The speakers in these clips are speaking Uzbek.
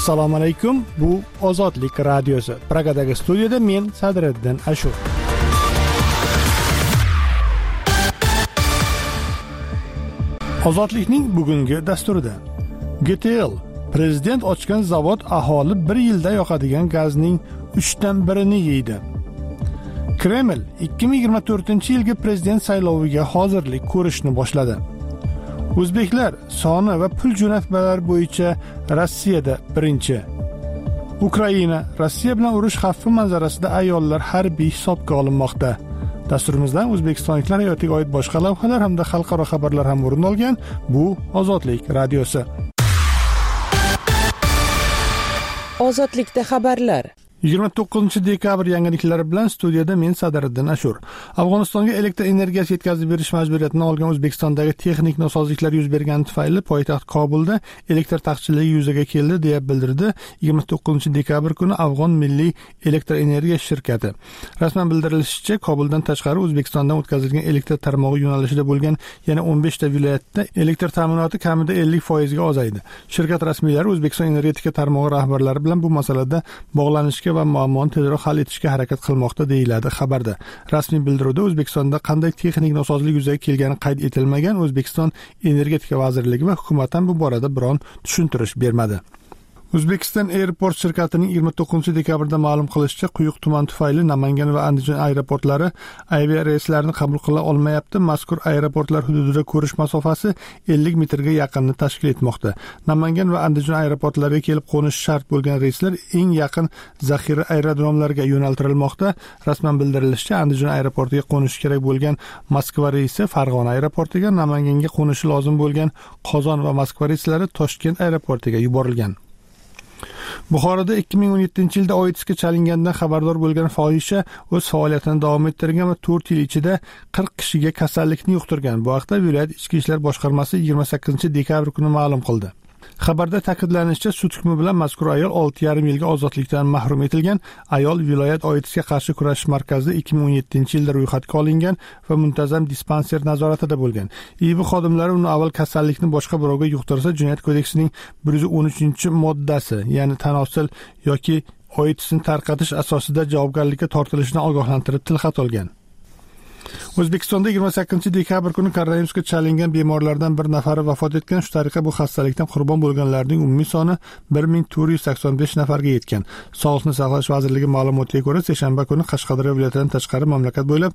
Assalomu alaykum. Bu Ozodlik radiosi. Pragadagi studiyada men Sadriddin Ashur. Ozodlikning bugungi dasturida GTL prezident ochgan zavod aholi 1 yilda yoqadigan gazning 3dan 1ni yeydi. Kreml 2024-yilgi prezident sayloviga hozirlik ko'rishni boshladi. O'zbeklar soni va pul jo'natmalari bo'yicha Rossiyada birinchi. Ukraina Rossiya bilan urush xavfi manzarasida ayollar harbiy hisobga olinmoqda. Dasturimizdan o'zbekistonliklar hayotiga oid boshqa lavhalar hamda xalqaro xabarlar ham o'rin olgan. Bu Ozodlik radiosi. Ozodlikda xabarlar. 29 dekabr yangiliklari bilan studiyada men Sadriddin Ashur. Afg'onistonga elektr energiyasi yetkazib berish majburiyatini olgan O'zbekistondagi texnik nosozliklar yuz bergani tufayli poytaxt Kobulda elektr taqchilligi yuzaga keldi deya bildirdi 29 dekabr kuni Afg'on milliy elektr energiya shirkati. Rasman bildirilishicha, Kobuldan tashqari O'zbekistondan o'tkazilgan elektr tarmog'i yo'nalishida bo'lgan yana 15 ta viloyatda elektr ta'minoti kamida 50% ga ozaydi. Shirkat rasmiylari O'zbekiston energetika tarmog'i rahbarlari bilan bu masalada bog'lanishga va muammoni tezroq hal etishga harakat qilmoqda deyiladi xabarda. Rasmiy bildiruvda O'zbekistonda qanday texnik nosozlik yuzaga kelgani qayd etilmagan. O'zbekiston energetika vazirligi va hukumat ham bu borada biron tushuntirish bermadi. Uzbekistan Airport shirkatining 29 dekabrda ma'lum qilishicha, quyuq tuman tufayli Namangan va Andijon aeroportlari aviareyslarni qabul qila olmayapti. Mazkur aeroportlar hududida ko'rish masofasi 50 metrga yaqinni tashkil etmoqda. Namangan va Andijon aeroportlariga kelib qo'nish shart bo'lgan reyslar eng yaqin zaxira aerodromlariga yo'naltirilmoqda. Rasman bildirilishicha, Andijon aeroportiga qo'nishi kerak bo'lgan Moskva reysi Farg'ona aeroportiga, Namanganga qo'nishi lozim bo'lgan Qozon va Moskva reyslari Toshkent aeroportiga yuborilgan. Buxoroda 2017-yilda OITSga chalingandan xabardor bo'lgan fohisha o'z faoliyatini davom ettirgan va 4 yil ichida 40 kishiga kasallikni yuqtirgan. Bu haqda viloyat ichki ishlar boshqarmasi 28 dekabr kuni ma'lum qildi. Xabarda ta'kidlanishicha, sud hukmi bilan mazkur ayol 6,5 yilga ozodlikdan mahrum etilgan. Ayol viloyat OITSga qarshi kurashish markazida 2017-yilda ro'yxatga olingan va muntazam dispanser nazoratida bo'lgan. IIB xodimlari uni avval kasallikni boshqa birovga yuqtirsa, Jinoyat kodeksining 113-moddasi, ya'ni tanosil yoki OITSni tarqatish asosida javobgarlikka tortilishini ogohlantirib tilxat olgan. O'zbekistonda 28 dekabr kuni koronavirusga chalingan bemorlardan bir nafari vafot etgan. Shu tariqa bu xastalikdan qurbon bo'lganlarning umumiy soni 1485 nafarga yetgan. Sog'liqni saqlash vazirligi ma'lumotiga ko'ra, seshanba kuni Qashqadaryo viloyatidan tashqari mamlakat bo'ylab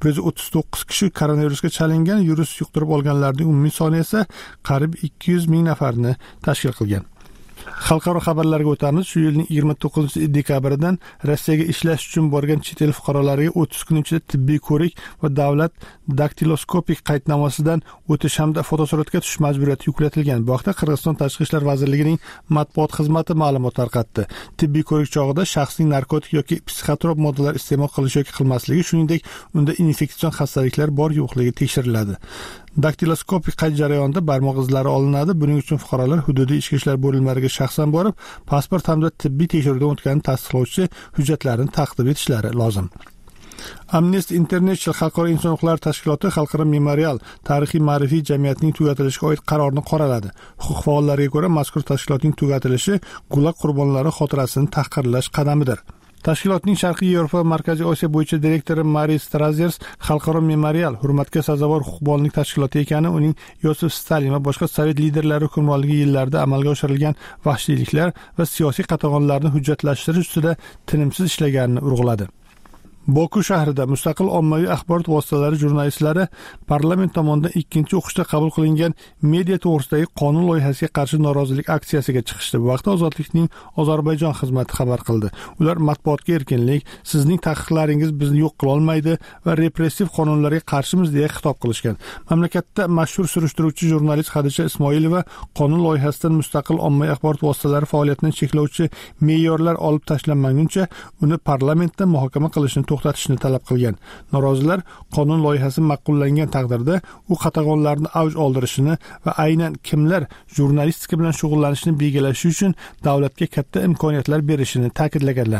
139 kishi koronavirusga chalingan. Virus yuqtirib olganlarning umumiy soni esa qariyb 200 ming nafarni tashkil qilgan. Xalqaro xabarlarga o'tamiz. Shu yilning 29 dekabridan Rossiyaga ishlash uchun borgan chet el fuqarolariga 30 kun ichida tibbiy ko'rik va davlat daktiloskopik qaydnomasidan o'tish hamda fotosuratga tushish majburiyati yuklatilgan. Bu haqda Qirg'iziston Tashqi ishlar vazirligining matbuot xizmati ma'lumot tarqatdi. Tibbiy ko'rik chog'ida shaxsning narkotik yoki psixotrop moddalar iste'mol qilish yoki qilmasligi, shuningdek unda infeksion xastaliklar bor yo'qligi tekshiriladi. Daktiloskopik qayd jarayonida barmoq izlari olinadi. Buning uchun fuqarolar hududiy ichki ishlar bo'linmalariga shaxsan borib, pasport hamda tibbiy tekshiruvdan o'tganini tasdiqlovchi hujjatlarni taqdim etishlari lozim. Amnesty International xalqaro inson huquqlari tashkiloti xalqaro memorial tarixiy ma'rifiy jamiyatining tugatilishiga oid qarorni qoraladi. Huquq faollariga ko'ra, mazkur tashkilotning tugatilishi Gulag qurbonlari xotirasini tahqirlash qadamidir. Tashkilotning Sharqiy Yevropa va Markaziy Osiyo bo'yicha direktori Maris Strazers xalqaro memorial hurmatga sazovor huquqbonlik tashkiloti ekani, uning Yosif Stalin va boshqa sovet liderlari hukmronligi yillarida amalga oshirilgan vahshiyliklar va siyosiy qatag'onlarni hujjatlashtirish ustida tinimsiz ishlaganini urg'uladi. Boku shahrida mustaqil ommaviy axborot vositalari jurnalistlari parlament tomonidan ikkinchi o'qishda qabul qilingan media to'g'risidagi qonun loyihasiga qarshi norozilik aksiyasiga chiqishdi. Bu vaqtda Ozodlikning Ozarbayjon xizmati xabar qildi. Ular matbuotga erkinlik, sizning taqiqlaringiz bizni yo'q qila olmaydi va repressiv qonunlarga qarshimiz deya xitob qilishgan. Mamlakatda mashhur surishtiruvchi jurnalist Xadija Ismoilova qonun loyihasidan mustaqil ommaviy axborot vositalari faoliyatini cheklovchi me'yorlar olib tashlanmaguncha uni parlamentda muhokama qilishni to'xtatishni talab qilgan. Norozilar qonun loyihasi ma'qullangan taqdirda u qatag'onlarni avj oldirishini va aynan kimlar jurnalistika bilan shug'ullanishni belgilash uchun davlatga katta imkoniyatlar berishini ta'kidlaganlar.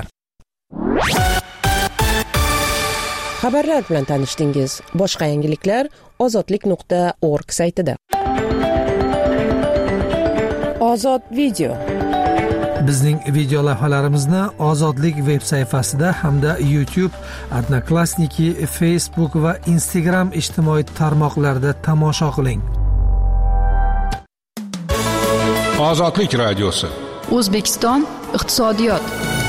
Xabarlar bilan tanishdingiz. Boshqa yangiliklar ozodlik.org saytida. Ozod video. Bizning video lavhalarimizni Ozodlik veb sayfasida hamda YouTube, Odnoklassniki, Facebook va Instagram ijtimoiy tarmoqlarida tomosha qiling. Ozodlik radiosi. O'zbekiston iqtisodiyot.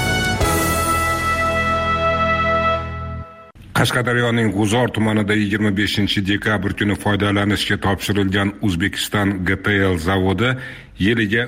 Qashqadaryoning G'uzor tumanida 25-dekabr kuni foydalanishga topshirilgan O'zbekiston GTL zavodi yiliga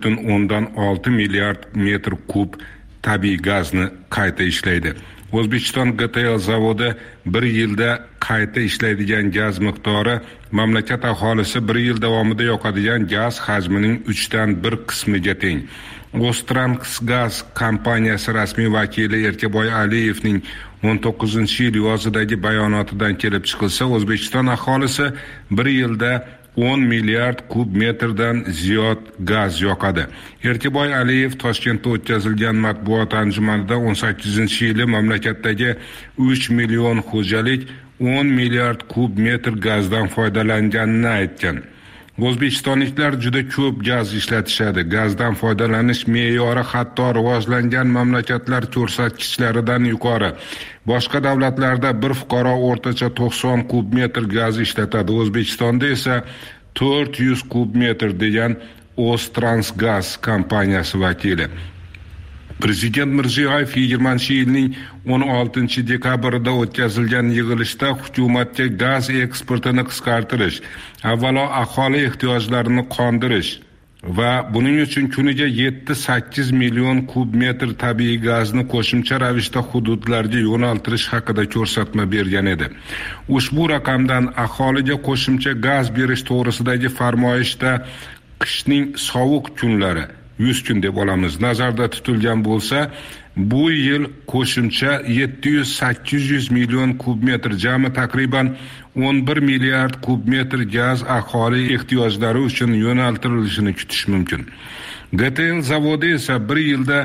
3,6 milliard metr kub tabiiy gazni qayta ishlaydi. O'zbekiston GTL zavodi bir yilda qayta ishlaydigan gaz miqdori mamlakat aholisi bir yil davomida yoqadigan gaz hajmining 1/3 qismiga teng. O'ztransgaz kompaniyasi rasmiy vakili Erkaboy Aliyevning 19-yil yozidagi bayonotidan kelib chiqilsa, O'zbekiston aholisi bir yilda 10 milliard kub metrdan ziyod gaz yoqadi. Erkaboy Aliyev Toshkentda o'tkazilgan matbuot anjumanida 18-yili mamlakatdagi 3 million xo'jalik 10 milliard kub metr gazdan foydalanganini aytgan. O'zbekistonliklar juda ko'p gaz ishlatishadi. Gazdan foydalanish me'yori hatto rivojlangan mamlakatlar ko'rsatkichlaridan yuqori. Boshqa davlatlarda bir fuqaro o'rtacha 90 kub metr gaz ishlatadi. O'zbekistonda esa 400 kub metr degan O'ztransgaz kompaniyasi vakili. Prezident Mirziyoyev 20-yilning 16-dekabrida o'tkazilgan yig'ilishda hukumatga gaz eksportini qisqartirish, avvalo aholi ehtiyojlarini qondirish va buning uchun kuniga 7-8 million kub metr tabiiy gazni qo'shimcha ravishda hududlarga yo'naltirish haqida ko'rsatma bergan edi. Ushbu raqamdan aholiga qo'shimcha gaz berish to'g'risidagi farmoyishda qishning sovuq kunlari 100 kun deb olamiz nazarda tutilgan bo'lsa, bu yil qo'shimcha 700-800 million kub metr, jami taqriban 11 milliard kub metr gaz aholi ehtiyojlari uchun yo'naltirilishini kutish mumkin. GTL zavodi esa bir yilda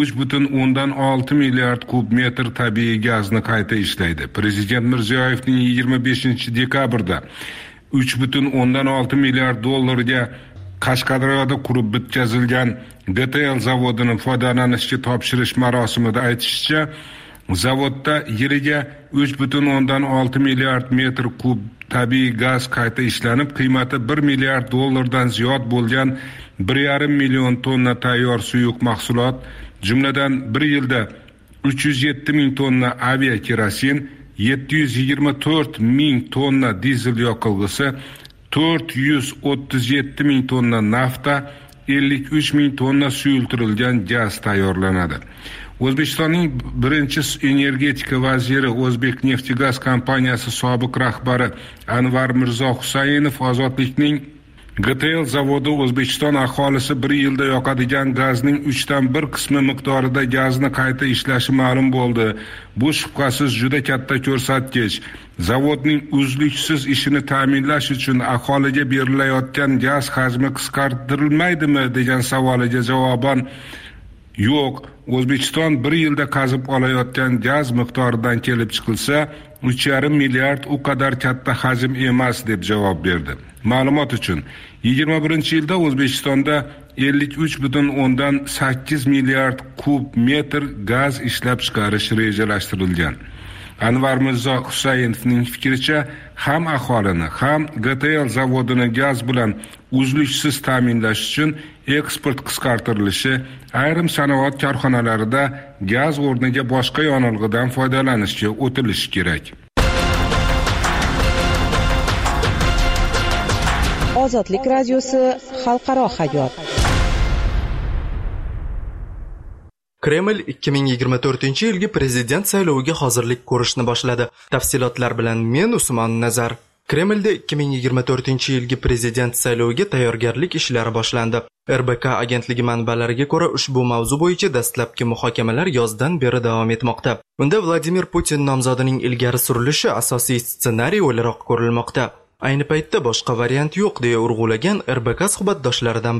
3,6 milliard kub metr tabiiy gazni qayta ishlaydi. Prezident Mirziyoyevning 25-dekabrda 3,6 milliard dollarga Qashqadaryoda qurib bitkazilgan GTL zavodini foydalanishga topshirish marosimida aytishicha, zavodda yiliga 3,6 milliard metr kub tabiiy gaz qayta ishlanib, qiymati 1 milliard dollardan ziyod bo'lgan 1,5 million tonna tayyor suyuq mahsulot, jumladan bir yilda 307 ming tonna aviakerosin, 724 ming tonna dizel yoqilg'isi, 437 ming tonna nafta, 53 ming tonna suyultirilgan gaz tayyorlanadi. O'zbekistonning birinchi energetika vaziri, O'zbekneftgaz kompaniyasi sobiq rahbari Anvar Mirzo Husaynov Ozodlikning GTL zavodi O'zbekiston aholisi bir yilda yoqadigan gazning 1/3 qismi miqdorida gazni qayta ishlashi ma'lum bo'ldi. Bu shubhasiz juda katta ko'rsatkich. Zavodning uzluksiz ishini ta'minlash uchun aholiga berilayotgan gaz hajmi qisqartirilmaydimi degan savoliga javoban yo'q. O'zbekiston bir yilda qazib olayotgan gaz miqdoridan kelib chiqilsa, 3,5 milliard u qadar katta hajm emas deb javob berdi. Ma'lumot uchun 21-yilda O'zbekistonda 53,8 milliard kub metr gaz ishlab chiqarish rejalashtirilgan. Anvar Mirzo Husaynovning fikricha, ham aholini, ham GTL zavodini gaz bilan uzluksiz ta'minlash uchun eksport qisqartirilishi, ayrim sanoat korxonalarida gaz o'rniga boshqa yonilg'idan foydalanishga o'tilishi kerak. Ozodlik radiosi xalqaro hayot. Kreml 2024-yilgi prezident sayloviga hozirlik ko'rishni boshladi. Tafsilotlar bilan men Usmon Nazar. Kremlda 2024-yilgi prezident sayloviga tayyorgarlik ishlari boshlandi. RBK agentligi manbalariga ko'ra, ushbu mavzu bo'yicha dastlabki muhokamalar yozdan beri davom etmoqda. Unda Vladimir Putin nomzodining ilgari surilishi asosiy ssenariy o'laroq ko'rilmoqda. Ayni paytda boshqa variant yo'q deya urg'ulagan RBK suhbatdoshlaridan biri.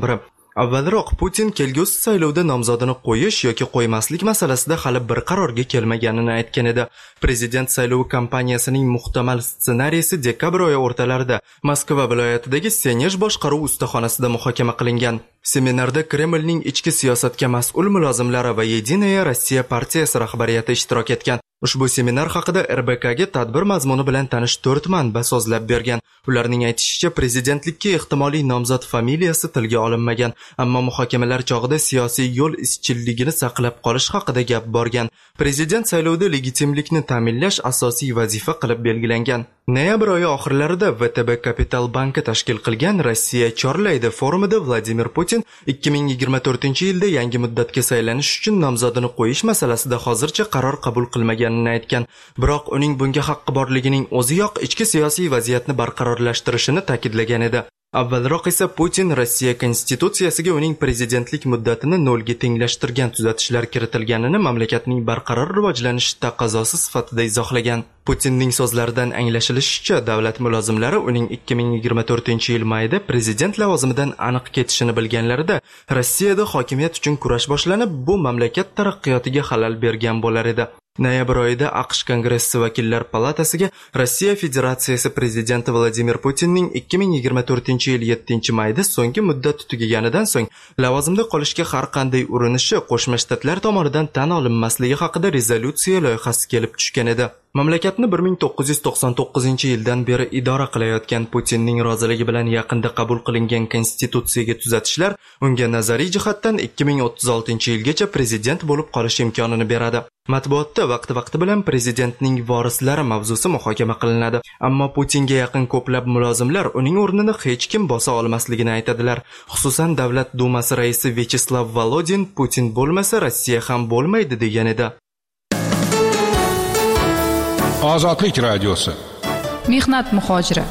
Avvalroq Putin kelgusi saylovda nomzodini qo'yish yoki qo'ymaslik masalasida hali bir qarorga kelmaganini aytgan edi. Prezident saylovi kampaniyasining muhtamal ssenariysi dekabr oyi o'rtalarida Moskva viloyatidagi Senej boshqaruv ustaxonasida muhokama qilingan. Seminarda Kremlning ichki siyosatga mas'ul mulozimlari va Yedinaya Rossiya partiyasi rahbariyati ishtirok etgan. Ushbu seminar haqida RBKga tadbir mazmuni bilan tanish 4 manba so'zlab bergan. Ularning aytishicha, prezidentlikka ehtimoliy nomzod familiyasi tilga olinmagan, ammo muhokamalar chog'ida siyosiy yo'l izchilligini saqlab qolish haqida gap borgan. Prezident saylovida legitimlikni ta'minlash asosiy vazifa qilib belgilangan. Noyabr oyi oxirlarida VTB Kapital banki tashkil qilgan Rossiya chorlaydi forumida Vladimir Putin 2024-yilda yangi muddatga saylanish uchun nomzodini qo'yish masalasida hozircha qaror qabul qilmaganini aytgan. Biroq uning bunga haqqi borligining o'ziyoq ichki siyosiy vaziyatni barqarorlashtirishini ta'kidlagan edi. Avvalroq esa Putin Rossiya konstitutsiyasiga uning prezidentlik muddatini 0 ga tenglashtirgan tuzatishlar kiritilganini mamlakatning barqaror rivojlanishi taqozosi sifatida izohlagan. Putinning so'zlaridan anglashilishicha, davlat mulozimlari uning 2024-yil mayida prezident lavozimidan aniq ketishini bilganlarida Rossiyada hokimiyat uchun kurash boshlanib, bu mamlakat taraqqiyotiga xalal bergan bo'lar edi. Noyabr oyida AQSh Kongressi vakillar palatasiga Rossiya Federatsiyasi prezidenti Vladimir Putinning 2024-yil 7-mayda so'nggi muddat tugaganidan so'ng lavozimda qolishga har qanday urinishi Qo'shma Shtatlar tomonidan tan olinmasligi haqida rezolyutsiya loyihasi kelib tushgan edi. Mamlakatni 1999-yildan beri idora qilayotgan Putinning roziligi bilan yaqinda qabul qilingan konstitutsiyaga tuzatishlar unga nazariy jihatdan 2036-yilgacha prezident bo'lib qolish imkonini beradi. Matbuotda vaqti bilan prezidentning vorislari mavzusi muhokama qilinadi, ammo Putinga yaqin ko'plab mulozimlar uning o'rnini hech kim bosa olmasligini aytadilar. Xususan, Davlat Dumasi raisi Vyacheslav Volodin Putin bo'lmasa Rossiya ham bo'lmaydi degan edi. Ozodlik radiosi. Mehnat muhojiri.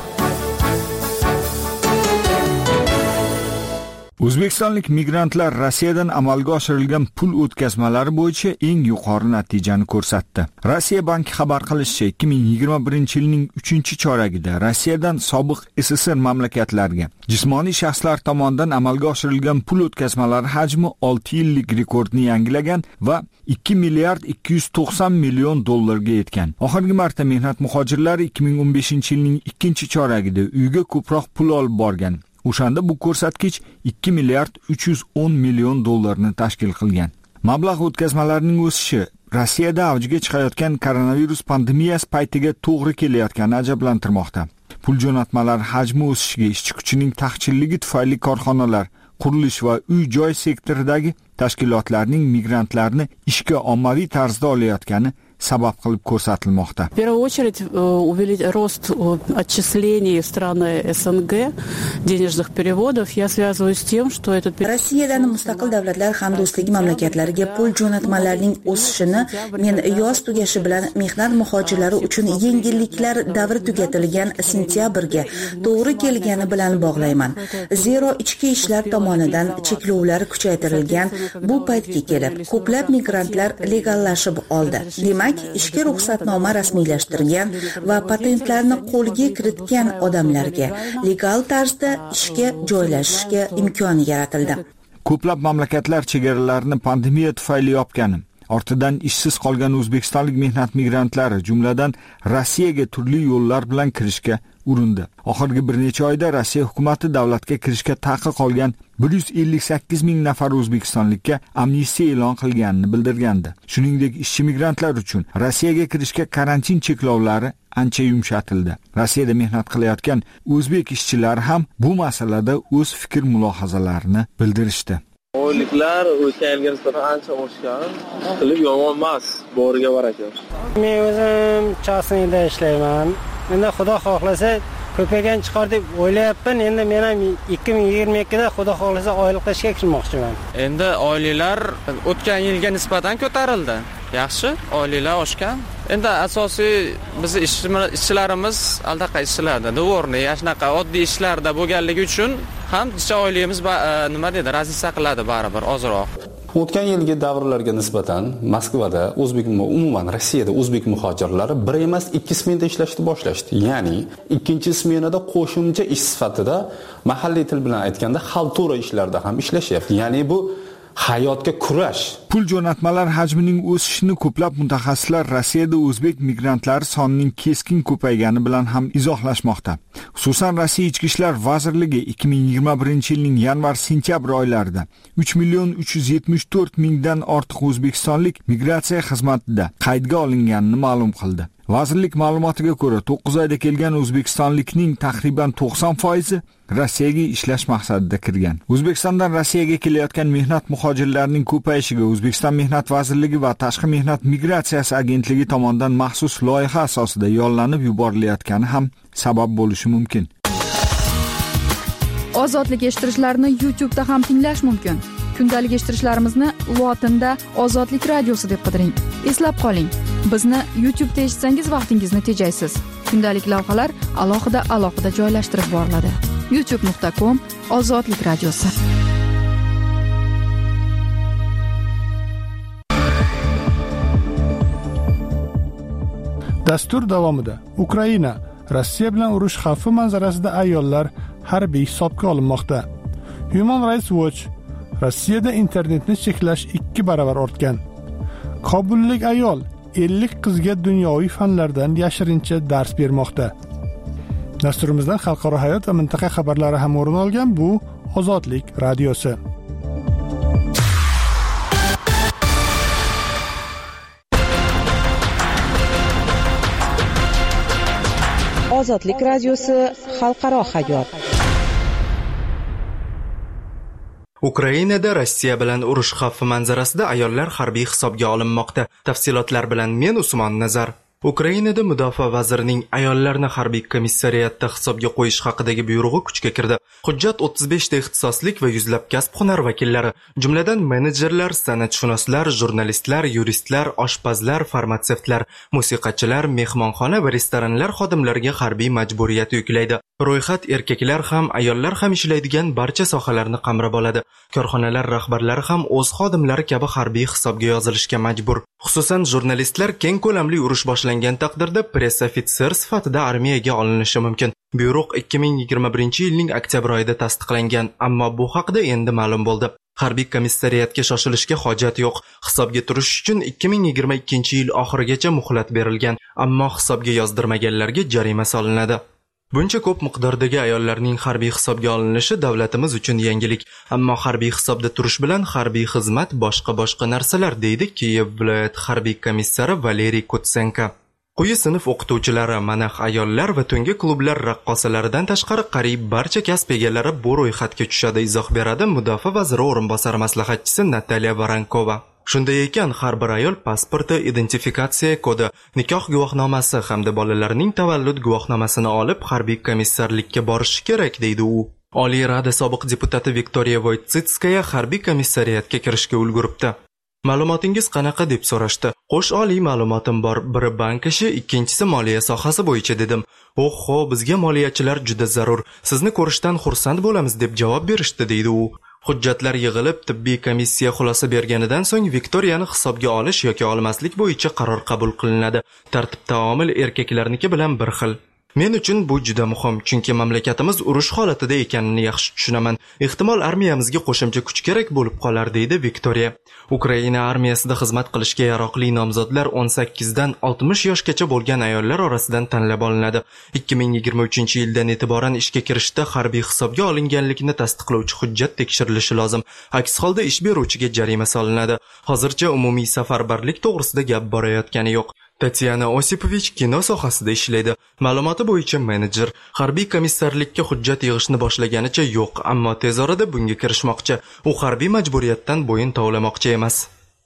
O'zbekistonlik migrantlar Rossiyadan amalga oshirilgan pul o'tkazmalari bo'yicha eng yuqori natijani ko'rsatdi. Rossiya banki xabar qilishicha, 2021-yilning 3-choragida Rossiyadan sobiq SSR mamlakatlarga jismoniy shaxslar tomonidan amalga oshirilgan pul o'tkazmalari hajmi 6 yillik rekordni yangilagan va 2 milliard 290 million dollarga yetgan. Oxirgi marta mehnat muhojirlari 2015-yilning 2-choragida uyga ko'proq pul olib borgan. O'shanda bu ko'rsatkich 2 milliard 310 million dollarni tashkil qilgan. Mablag' o'tkazmalarining o'sishi Rossiyada avjiga chiqayotgan koronavirus pandemiyasi paytiga to'g'ri kelayotgani ajablantirmoqda. Pul jo'natmalari hajmi o'sishiga ishchi kuchining taqchilligi tufayli korxonalar, qurilish va uy-joy sektoridagi tashkilotlarning migrantlarni ishga ommaviy tarzda olayotgani sabab qilib ko'rsatilmoqda. В первую очередь рост отчислений в страны СНГ денежных переводов я связываю с тем, что этот Rossiyadan mustaqil davlatlar hamdo'stligi mamlakatlariga pul jo'natmalarining o'sishini men yoz tugashi bilan mehnat muhojirlari uchun yengilliklar davri tugatilgan sentyabrga to'g'ri kelgani bilan bog'layman. Zero ichki ishlar tomonidan cheklovlar kuchaytirilgan bu paytga kelib ko'plab migrantlar legallashib oldi. Demak, ishga ruxsatnoma rasmiylashtirgan va patentlarni qo'lga kiritgan odamlarga legal tarzda ishga joylashishga imkon yaratildi. Ko'plab mamlakatlar chegaralarini pandemiya tufayli yopgan. Ortidan ishsiz qolgan o'zbekistonlik mehnat migrantlari, jumladan Rossiyaga turli yo'llar bilan kirishga urindi. Oxirgi bir necha oyda Rossiya hukumatı davlatga kirishga taqiq qolgan 158 ming nafar o'zbekistonlikka amnistiya e'lon qilganini bildirgandi. Shuningdek, ishchi migrantlar uchun Rossiyaga kirishga karantin cheklovlari ancha yumshatildi. Rossiyada mehnat qilayotgan o'zbek ishchilar ham bu masalada o'z fikr mulohazalarini bildirishdi. Oyliklar o'tgan yilga nisbatan ancha oshgan. Qilib yomon emas, boriga baraka. Men o'zim chasnida ishlayman. Endi Xudo xohlasa ko'paygan chiqar deb o'ylayapman. Endi men ham 2022 da Xudo xohlasa oylik ishga kirmoqchiman. Endi oyliklar o'tgan yilga nisbatan ko'tarildi. Yaxshi, oyliklar oshgan. Endi asosiy biz ishchilarimiz aldaqa ishlarda, do'g'ri, shunaqa oddiy ishlarda bo'lganligi uchun ham oyligimiz nima dedi, razisa qiladi baribir ozroq. O'tgan yilgi davrlarga nisbatan Moskvada umuman Rossiyada o'zbek muhojirlari bir emas 2 smenada ishlashni boshlashdi. Ya'ni ikkinchi smenada qo'shimcha ish sifatida mahalliy til bilan aytganda xaltura ishlarida ham ishlashyapti. Ya'ni bu hayotga kurash. Pul jo'natmalar hajmining o'sishini ko'plab mutaxassislar Rossiyada o'zbek migrantlar sonining keskin ko'paygani bilan ham izohlashmoqda. Xususan Rossiya Ichki ishlar vazirligi 2021-yilning yanvar-sentyabr oylarida 3.374.000 dan ortiq o'zbekistonlik migratsiya xizmatida qaydga olinganini ma'lum qildi. Vazirlik ma'lumotiga ko'ra 9 oyda kelgan o'zbekistonlikning taxriban 90% Rossiyaga ishlash maqsadida kirgan. O'zbekistondan Rossiyaga kelayotgan mehnat muhojirlarining ko'payishiga O'zbekiston Mehnat vazirligi va Tashqi mehnat migratsiyasi agentligi tomonidan maxsus loyiha asosida yollanib yuborilayotgani ham sabab bo'lishi mumkin. Ozodlik eshittirishlarni YouTube'da ham tinglash mumkin. Kundalik eshittirishlarimizni lotinda Ozodlik radiosi deb qidiring. Eslab qoling, bizni YouTube'da eshitsangiz vaqtingizni tejaysiz. Kundalik lavhalar alohida joylashtirib boriladi. youtube.com/Ozodlik radiosi. Dastur davomida Ukraina Rossiya bilan urush xavfi manzarasida ayollar harbiy hisobga olinmoqda. Human Rights Watch Rossiyada internetni cheklash 2 baravar ortgan. Kobullik ayol 50 qizga dunyoviy fanlardan yashirincha dars bermoqda. Dasturimizdan xalqaro hayot va mintaqa xabarlari ham o'rin olgan bu Ozodlik radiosi. Ozodlik radiosi xalqaro hayot. Ukrainada Rossiya bilan urush xavfi manzarasida ayollar harbiy hisobga olinmoqda. Tafsilotlar bilan men Usmon Nazar. Ukrainada mudofaa vazirining ayollarni harbiy komissariyatda hisobga qo'yish haqidagi buyrug'i kuchga kirdi. Hujjat 35 ta ixtisoslik va yuzlab kasb-hunar vakillari, jumladan menejerlar, san'atshunoslar, jurnalistlar, yuristlar, oshpazlar, farmatsevtlar, musiqachilar, mehmonxona va restoranlar xodimlariga harbiy majburiyat yuklaydi. Ro'yxat erkaklar ham, ayollar ham ishlaydigan barcha sohalarni qamrab oladi. Korxonalar rahbarlari ham o'z xodimlari kabi harbiy hisobga yozilishga majbur. Xususan, jurnalistlar keng ko'lamli urush boshlangan taqdirda press ofitser sifatida armiyaga olinishi mumkin. Buyruq 2021-yilning oktyabr oyida tasdiqlangan, ammo bu haqida endi ma'lum bo'ldi. Harbiy komissariyatga shoshilishga hojat yo'q. Hisobga turish uchun 2022-yil oxirigacha muhlat berilgan, ammo hisobga yozdirmaganlarga jarima solinadi. Buncha ko'p miqdordagi ayollarning harbiy hisobga olinishi davlatimiz uchun yangilik, ammo harbiy hisobda turish bilan harbiy xizmat boshqa narsalar, deydi Kiyev viloyat harbiy komissari Valeriy Kutsenko. Quyi sinf o'qituvchilari, manax ayollar va tungi klublar raqqosalaridan tashqari qariyb barcha kasb egalari bu ro'yxatga tushadi, izoh beradi mudofaa vaziri o'rinbosari maslahatchisi Nataliya Varankova. Shunday ekan, har bir ayol pasporti, identifikatsiya kodi, nikoh guvohnomasi hamda bolalarning tavallud guvohnomasini olib harbiy komissarlikka borishi kerak, deydi u. Oliy Rada sobiq deputati Viktoriya Voytsitskaya harbiy komissariyatga kirishga ulguribdi. Ma'lumotingiz qanaqa deb so'rashdi. Qo'sh oliy ma'lumotim bor. Biri bank ishi, ikkinchisi moliya sohasi bo'yicha dedim. Oho, bizga moliyachilar juda zarur. Sizni ko'rishdan xursand bo'lamiz deb javob berishdi, deydi u. Hujjatlar yig'ilib, tibbiy komissiya xulosa berganidan so'ng Viktoriyani hisobga olish yoki olmaslik bo'yicha qaror qabul qilinadi. Tartib taomil erkaklarniki bilan bir xil. Men uchun bu juda muhim, chunki mamlakatimiz urush holatida ekanini yaxshi tushunaman. Ehtimol armiyamizga qo'shimcha kuch kerak bo'lib qolar, deydi Viktoriya. Ukraina armiyasida xizmat qilishga yaroqli nomzodlar 18 dan 60 yoshgacha bo'lgan ayollar orasidan tanlab olinadi. 2023-yildan e'tiboran ishga kirishda harbiy hisobga olinganlikni tasdiqlovchi hujjat tekshirilishi lozim. Aks holda ish beruvchiga jarima solinadi. Hozircha umumiy safarbarlik to'g'risida gap borayotgani yo'q. Tatyana Osipovich kino sohasida ishlaydi. Ma'lumoti bo'yicha menejer. Harbiy komissarlikka hujjat yig'ishni boshlaganicha yo'q, ammo tez orada bunga kirishmoqchi. U harbiy majburiyatdan bo'yin tovlamoqchi emas.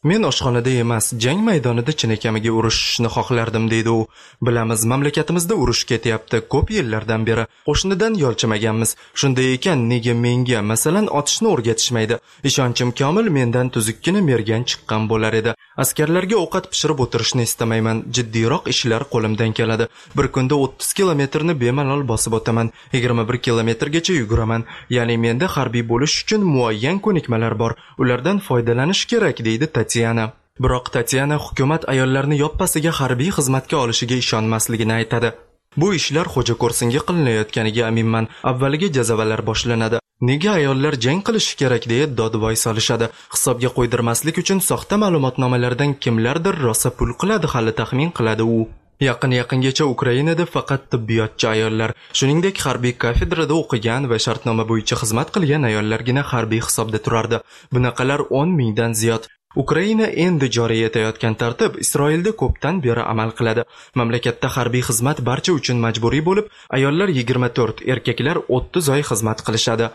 Men oshxonada emas, jang maydonida chinakamiga urushishni xohlardim, deydi u. Bilamiz, mamlakatimizda urush ketyapti. Ko'p yillardan beri qo'shnidan yolchimaganmiz. Shunday ekan, nega menga, masalan, otishni o'rgatishmaydi? Ishonchim komil, mendan tuzukkina mergan chiqqan bo'lar edi. Askarlarga ovqat pishirib o'tirishni istamayman. Jiddiyroq ishlar qo'limdan keladi. Bir kunda 30 kilometrni bemalol bosib o'taman. 21 kilometrgacha yuguraman. Ya'ni menda harbiy bo'lish uchun muayyan ko'nikmalar bor. Ulardan foydalanish kerak, deydi Tatyana. Biroq Tatyana hukumat ayollarni yoppasiga harbiy xizmatga olishiga ishonmasligini aytadi. Bu ishlar xo'ja ko'rsinga qilinayotganiga aminman. Avvaliga jazavalar boshlanadi. Nega ayollar jang qilishi kerak deya dodvoy solishadi. Hisobga qo'ydirmaslik uchun soxta ma'lumotnomalardan kimlardir rosa pul qiladi, hali taxmin qiladi u. Yaqingacha Ukrainada faqat tibbiyotchi ayollar, shuningdek harbiy kafedrada o'qigan va shartnoma bo'yicha xizmat qilgan ayollargina harbiy hisobda turardi. Bunaqalar 10 mingdan ziyod. Ukraina endi joriy etayotgan tartib Isroilda ko'pdan beri amal qiladi. Mamlakatda harbiy xizmat barcha uchun majburiy bo'lib, ayollar 24, erkaklar 30 oy xizmat qilishadi.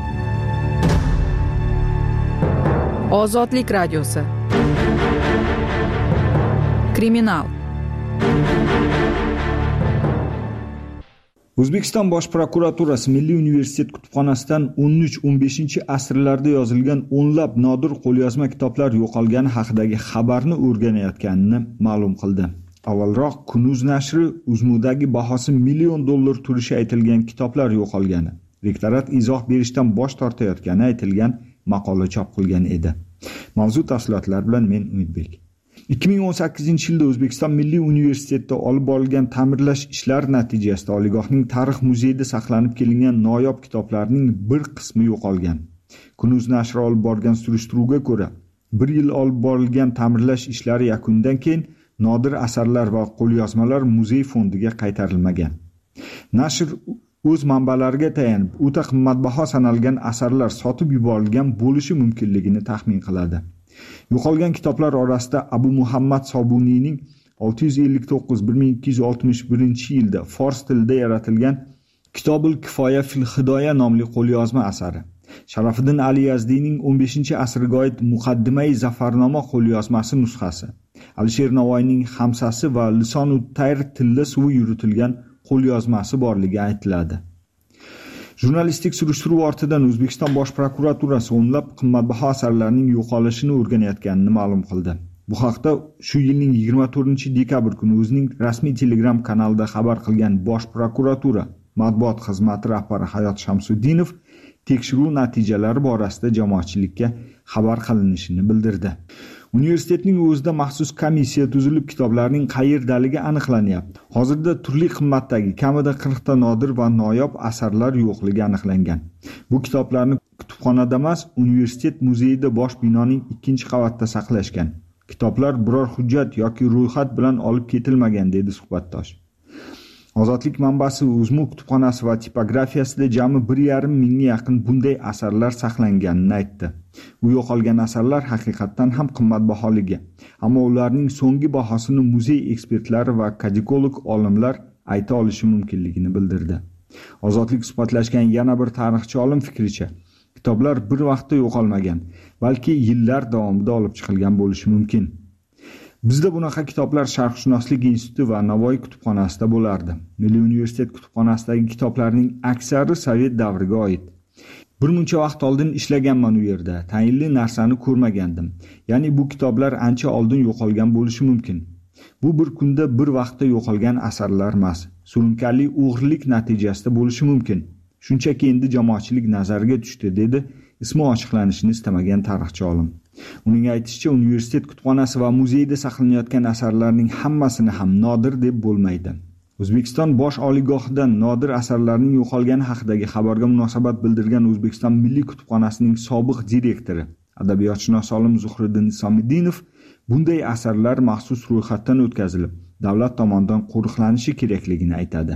Ozodlik radiosi. Kriminal. O'zbekiston Bosh prokuraturasi Milliy universitet kutubxonasidan 13-15 asrlarda yozilgan o'nlab nodir qo'lyozma kitoblar yo'qolgani haqidagi xabarni o'rganayotganini ma'lum qildi. Avvalroq Kunuz nashri Uzmudagi bahosi $1 million turishi aytilgan kitoblar yo'qolgani, rektorat izoh berishdan bosh tortayotgani aytilgan maqola chop qilgan edi. Mavzu tafsilotlar bilan men Umidbek. 2018-yilda O'zbekiston Milliy universitetida olib borilgan ta'mirlash ishlari natijasida oliygohning tarix muzeyida saqlanib kelingan noyob kitoblarning bir qismi yo'qolgan. Kunuz nashri olib borgan surishtiruvga ko'ra, 1 yil olib borilgan ta'mirlash ishlari yakunidan keyin nodir asarlar va qo'lyozmalar muzey fondiga qaytarilmagan. Nashr o'z manbalariga tayanib, o'ta qimmatbaho sanalgan asarlar sotib yuborilgan bo'lishi mumkinligini taxmin qiladi. Yo'qolgan kitoblar orasida Abu Muhammad Sobuniyning 659-1261-yilda fors tilida yaratilgan Kitobul Kifoya fil Hidoya nomli qo'lyozma asari, Sharafiddin Ali Yazdiyning 15-asrga oid Muqaddimai Zafarnoma qo'lyozmasi nusxasi, Alisher Navoiyning Hamsasi va Lisonut Tayr tilida suvi yuritilgan qo'lyozmasi borligi aytiladi. Jurnalistik surishtiruv ortidan O'zbekiston Bosh prokuraturasi o'nlab qimmatbaho asarlarning yo'qolishini o'rganayotganini ma'lum qildi. Bu haqda shu yilning 24-dekabr kuni o'zining rasmiy Telegram kanalida xabar qilgan Bosh prokuratura matbuot xizmati rahbari Hayot Shamsuddinov tekshiruv natijalari borasida jamoatchilikka xabar qilinishini bildirdi. Universitetning o'zida maxsus komissiya tuzilib kitoblarning qayerdaligi aniqlanyapti. Hozirda turli qimmatdagi kamida 40 ta nodir va noyob asarlar yo'qligi aniqlangan. Bu kitoblarni kutubxonada emas, universitet muzeyida bosh binoning 2-qavatida saqlashgan. Kitoblar biror hujjat yoki ro'yxat bilan olib ketilmagan, dedi suhbatdosh. Ozodlik manbasi Uzmu kutubxonasi va tipografiyasida jami 1,5 mingga yaqin bunday asarlar saqlanganini aytdi. Bu yo'qolgan asarlar haqiqatdan ham qimmatbaholigi, ammo ularning so'nggi bahosini muzey ekspertlari va kadikolog olimlar ayta olishi mumkinligini bildirdi. Ozodlik suhbatlashgan yana bir tarixchi olim fikricha, kitoblar bir vaqtda yo'qolmagan, balki yillar davomida olib chiqilgan bo'lishi mumkin. Bizda bunaqa kitoblar Sharqshunoslik instituti va Navoiy kutubxonasida bo'lardi. Milliy universitet kutubxonasidagi kitoblarning aksari Sovet davriga oid. Bir muncha vaqt oldin ishlaganman u yerda, tayinli narsani ko'rmagandim. Ya'ni bu kitoblar ancha oldin yo'qolgan bo'lishi mumkin. Bu bir kunda bir vaqtda yo'qolgan asarlar emas, surunkali o'g'rilik natijasida bo'lishi mumkin. Shunchaki endi jamoatchilik nazariga tushdi, dedi ismi ochiqlanishini istamagan tarixchi olim. Uning aytishicha, universitet kutubxonasi va muzeyda saqlanayotgan asarlarning hammasini ham nodir deb bo'lmaydi. O'zbekiston bosh oliygohidan nodir asarlarning yo'qolgani haqidagi xabarga munosabat bildirgan O'zbekiston Milliy kutubxonasining sobiq direktori, adabiyotshunos olim Zuhriddin Isomiddinov, bunday asarlar maxsus ro'yxatdan o'tkazilib, davlat tomonidan qo'riqlanishi kerakligini aytadi.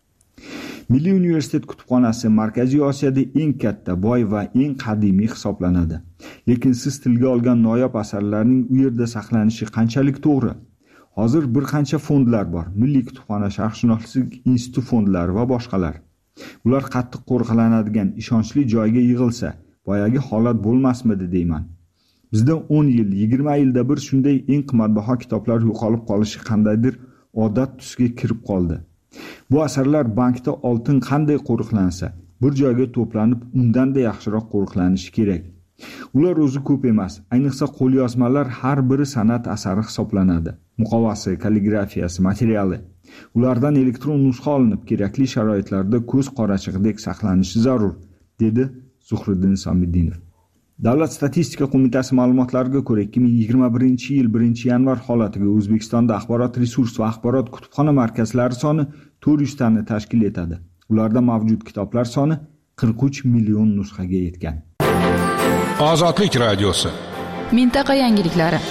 Milliy universitet kutubxonasi Markaziy Osiyoda eng katta, boy va eng qadimiy hisoblanadi. Lekin siz tilga olgan noyob asarlarning u yerda saqlanishi qanchalik to'g'ri? Hozir bir qancha fondlar bor. Milliy kutubxona, Sharqshunoslik instituti fondlari va boshqalar. Ular qattiq qo'riqlanadigan ishonchli joyga yig'ilsa, boyagi holat bo'lmasmidi deyman. Bizda 10 yil, 20 yilda bir shunday eng qimmatbaho kitoblar yo'qolib qolishi qandaydir odat tusiga kirib qoldi. Bu asarlar bankda oltin qanday qo'riqlansa, bir joyga to'planib undan-da yaxshiroq qo'riqlanishi kerak. Ular o'zi ko'p emas, ayniqsa qo'lyozmalar har biri san'at asari hisoblanadi. Muqovasi, kalligrafiyasi, materiali. Ulardan elektron nusxa olinib, kerakli sharoitlarda ko'z qorachig'idek saqlanishi zarur, dedi Zuhriddin Somidinov. Davlat statistika qo'mitasi ma'lumotlariga ko'ra 2021-yil 1-yanvar holatiga O'zbekistonda axborot resurs va axborot kutubxona markazlari soni 400 tani tashkil etadi. Ularda mavjud kitoblar soni 43 million nusxaga yetgan. Ozodlik radiosi. Mintaqa yangiliklari.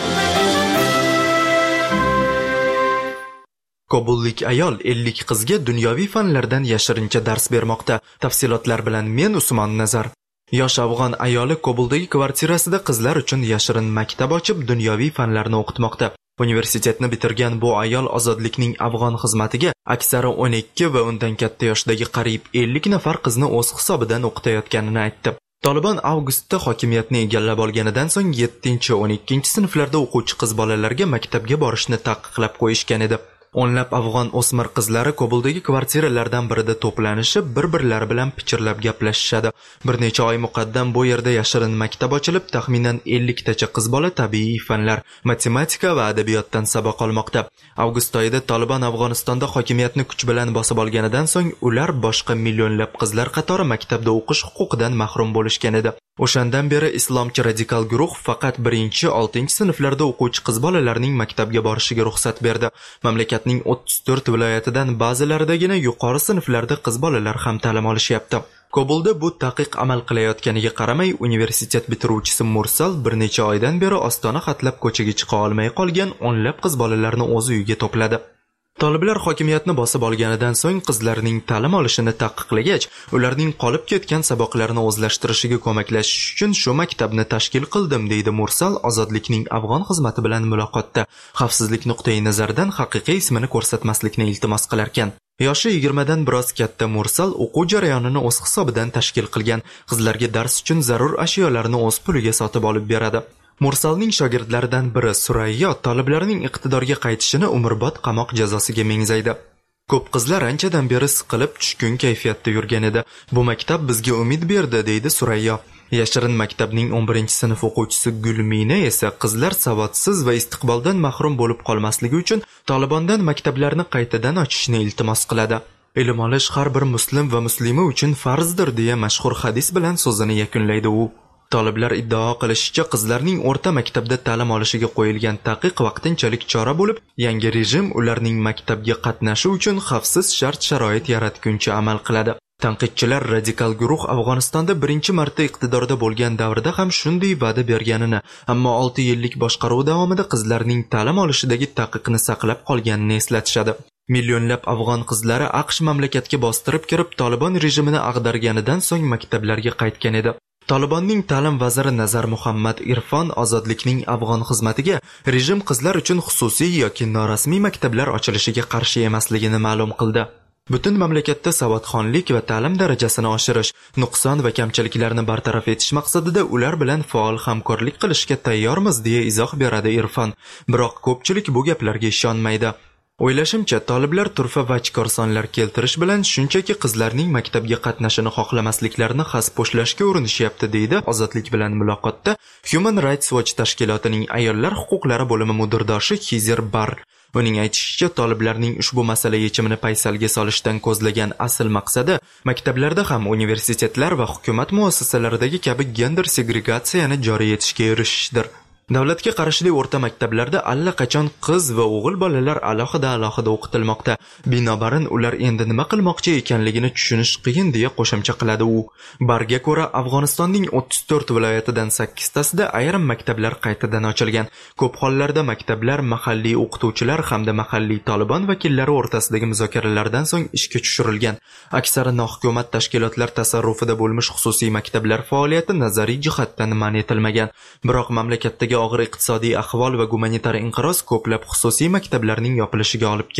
Kobullik ayol 50 qizga dunyoviy fanlardan yashirincha dars bermoqda. Tafsilotlar bilan men Usmon Nazar. Yosh afg'on ayoli Kobuldagi kvartirasida qizlar uchun yashirin maktab ochib, dunyoviy fanlarni o'qitmoqda. Universitetni bitirgan bu ayol ozodlikning afg'on xizmatiga aksari 12 va undan katta yoshdagi qariyb 50 nafar qizni o'z hisobidan o'qitayotganini aytdi. Taliban avgustda hokimiyatni egallab olganidan so'ng 7-12 sinflarda o'quvchi qiz bolalarga maktabga borishni taqiqlab qo'yishgan edi. O'nlab afg'on o'smir qizlari Kobuldagi kvartiralardan birida to'planishib, bir-birlari bilan pichirlab gaplashishadi. Bir necha oy muqaddam bu yerda yashirin maktab ochilib, taxminan 50 tacha qiz bola tabiiy fanlar, matematika va adabiyotdan saboq olmoqda. Avgust oyida Taliban Afg'onistonda hokimiyatni kuch bilan bosib olganidan so'ng ular boshqa millionlab qizlar qatori maktabda o'qish huquqidan mahrum bo'lishgan edi. O'shandan beri islomchi radikal guruh faqat 1-6 sinflarda o'quvchi qiz bolalarning maktabga borishiga ruxsat berdi. Mamlakatning 34 viloyatidan ba'zilaridagina yuqori sinflarda qiz bolalar ham ta'lim olishyapti. Kobulda bu taqiq amal qilayotganiga qaramay, universitet bitiruvchisi Mursal bir necha oydan beri ostona xatlab ko'chaga chiqa olmay qolgan o'nlab qiz bolalarni o'z uyiga to'pladi. Toliblar hokimiyatni bosib olganidan so'ng qizlarning ta'lim olishini taqiqlagach, ularning qolib ketgan saboqlarini o'zlashtirishiga ko'maklashish uchun shu maktabni tashkil qildim, deydi Mursal ozodlikning afg'on xizmati bilan muloqotda. Xavfsizlik nuqtai nazaridan haqiqiy ismini ko'rsatmaslikni iltimos qilar ekan. Yoshi 20 dan biroz katta Mursal o'quv jarayonini o'z hisobidan tashkil qilgan. Qizlarga dars uchun zarur ashyolarni o'z puliga sotib olib beradi. Mursalning shogirdlaridan biri Surayyo toliblarning iqtidorga qaytishini umrbod qamoq jazosiga mengzaydi. Ko'p qizlar anchadan beri siqilib tushkun kayfiyatda yurgan edi. Bu maktab bizga umid berdi, deydi Surayyo. Yashirin maktabning 11-sinf o'quvchisi Gulmina esa qizlar savodsiz va istiqboldan mahrum bo'lib qolmasligi uchun Tolibondan maktablarni qaytadan ochishni iltimos qiladi. Ilm olish har bir muslim va muslima uchun farzdir, deya mashhur hadis bilan so'zini yakunlaydi u. Toliblar iddao qilishicha, qizlarning o'rta maktabda ta'lim olishiga qo'yilgan taqiq vaqtinchalik chora bo'lib, yangi rejim ularning maktabga qatnashi uchun xavfsiz shart-sharoit yaratguncha amal qiladi. Tanqidchilar radikal guruh Afg'onistonda birinchi marta iqtidorda bo'lgan davrda ham shunday va'da berganini, ammo 6 yillik boshqaruv davomida qizlarning ta'lim olishidagi taqiqni saqlab qolganini eslatishadi. Millionlab afg'on qizlari AQSh mamlakatga bostirib kirib, Taliban rejimini ag'darganidan so'ng maktablarga qaytgan edi. Talibanning ta'lim vaziri Nazar Muhammad Irfon ozodlikning afg'on xizmatiga rejim qizlar uchun xususiy yoki norasmiy maktablar ochilishiga qarshi emasligini ma'lum qildi. Butun mamlakatda savodxonlik va ta'lim darajasini oshirish, nuqson va kamchiliklarni bartaraf etish maqsadida ular bilan faol hamkorlik qilishga tayyormiz, deya izoh beradi Irfon. Biroq ko'pchilik bu gaplarga ishonmaydi. O'ylashimcha, toliblar turfa va chikorsonlar keltirish bilan shunchaki qizlarning maktabga qatnashini xohlamasliklarini xaspo'shlashga urinishyapti, deydi ozodlik bilan muloqotda Human Rights Watch tashkilotining ayollar huquqlari bo'limi mudirdoshi Hizir Bar. Uning aytishicha, toliblarning ushbu masala yechimini paysalga solishdan ko'zlagan asl maqsadi maktablarda ham universitetlar va hukumat muassasalaridagi kabi gender segregatsiyani joriy etishga erishishdir. Davlatga qarashli o'rta maktablarda allaqachon qiz va o'g'il bolalar alohida o'qitilmoqda. Binobarin ular endi nima qilmoqchi ekanligini tushunish qiyin, deya qo'shimcha qiladi u. Barga ko'ra, Afg'onistonning 34 viloyatidan 8 tasida ayrim maktablar qaytadan ochilgan. Ko'p hollarda maktablar mahalliy o'qituvchilar hamda mahalliy Taliban vakillari o'rtasidagi muzokaralardan so'ng ishga tushirilgan. Aksari nohukumat tashkilotlar tasarrufida bo'lmish xususiy maktablar faoliyati nazariy jihatdan man etilmagan. Biroq mamlakatdagi og'ir iqtisodiy ahvol va gumanitar inqiroz ko'plab xususiy maktablarning yopilishiga olib keldi.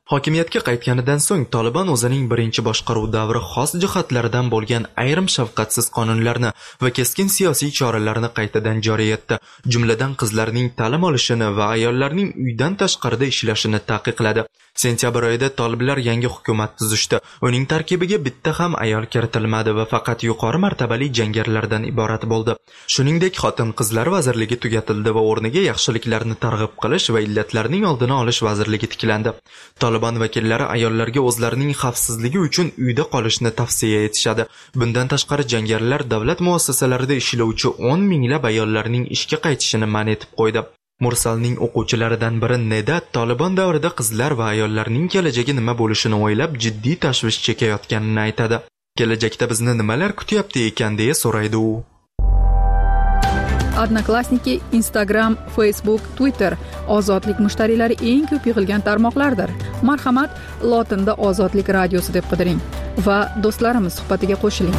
Hokimiyatga qaytganidan so'ng Taliban o'zining birinchi boshqaruv davri xos jihatlaridan bo'lgan ayrim shafqatsiz qonunlarni va keskin siyosiy choralarni qaytadan joriy etdi. Jumladan qizlarning ta'lim olishini va ayollarning uydan tashqarida ishlashini taqiqladi. Sentyabr oyida toliblar yangi hukumat tuzishdi. Uning tarkibiga bitta ham ayol kiritilmadi va faqat yuqori martabali jangarilardan iborat bo'ldi. Shuningdek, xotin-qizlar vazirligi tugatildi va o'rniga yaxshiliklarni targ'ib qilish va illatlarning oldini olish vazirligi tiklandi. Taliban vakillari ayollarga o'zlarining xavfsizligi uchun uyda qolishni tavsiya etishadi. Bundan tashqari jangarilar davlat muassasalarida ishlovchi 10 minglab ayollarning ishga qaytishini man etib qo'ydi. Mursalning o'quvchilaridan biri Neda Taliban davrida qizlar va ayollarning kelajagi nima bo'lishini o'ylab jiddiy tashvish chekayotganini aytadi. Kelajakda bizni nimalar kutyapti ekan deya so'raydi u. Odnoklassniki, Instagram, Facebook, Twitter ozodlik mushtariylari eng ko'p yig'ilgan tarmoqlardir. Marhamat, lotinda Ozodlik radiosi deb qidiring va do'stlarimiz suhbatiga qo'shiling.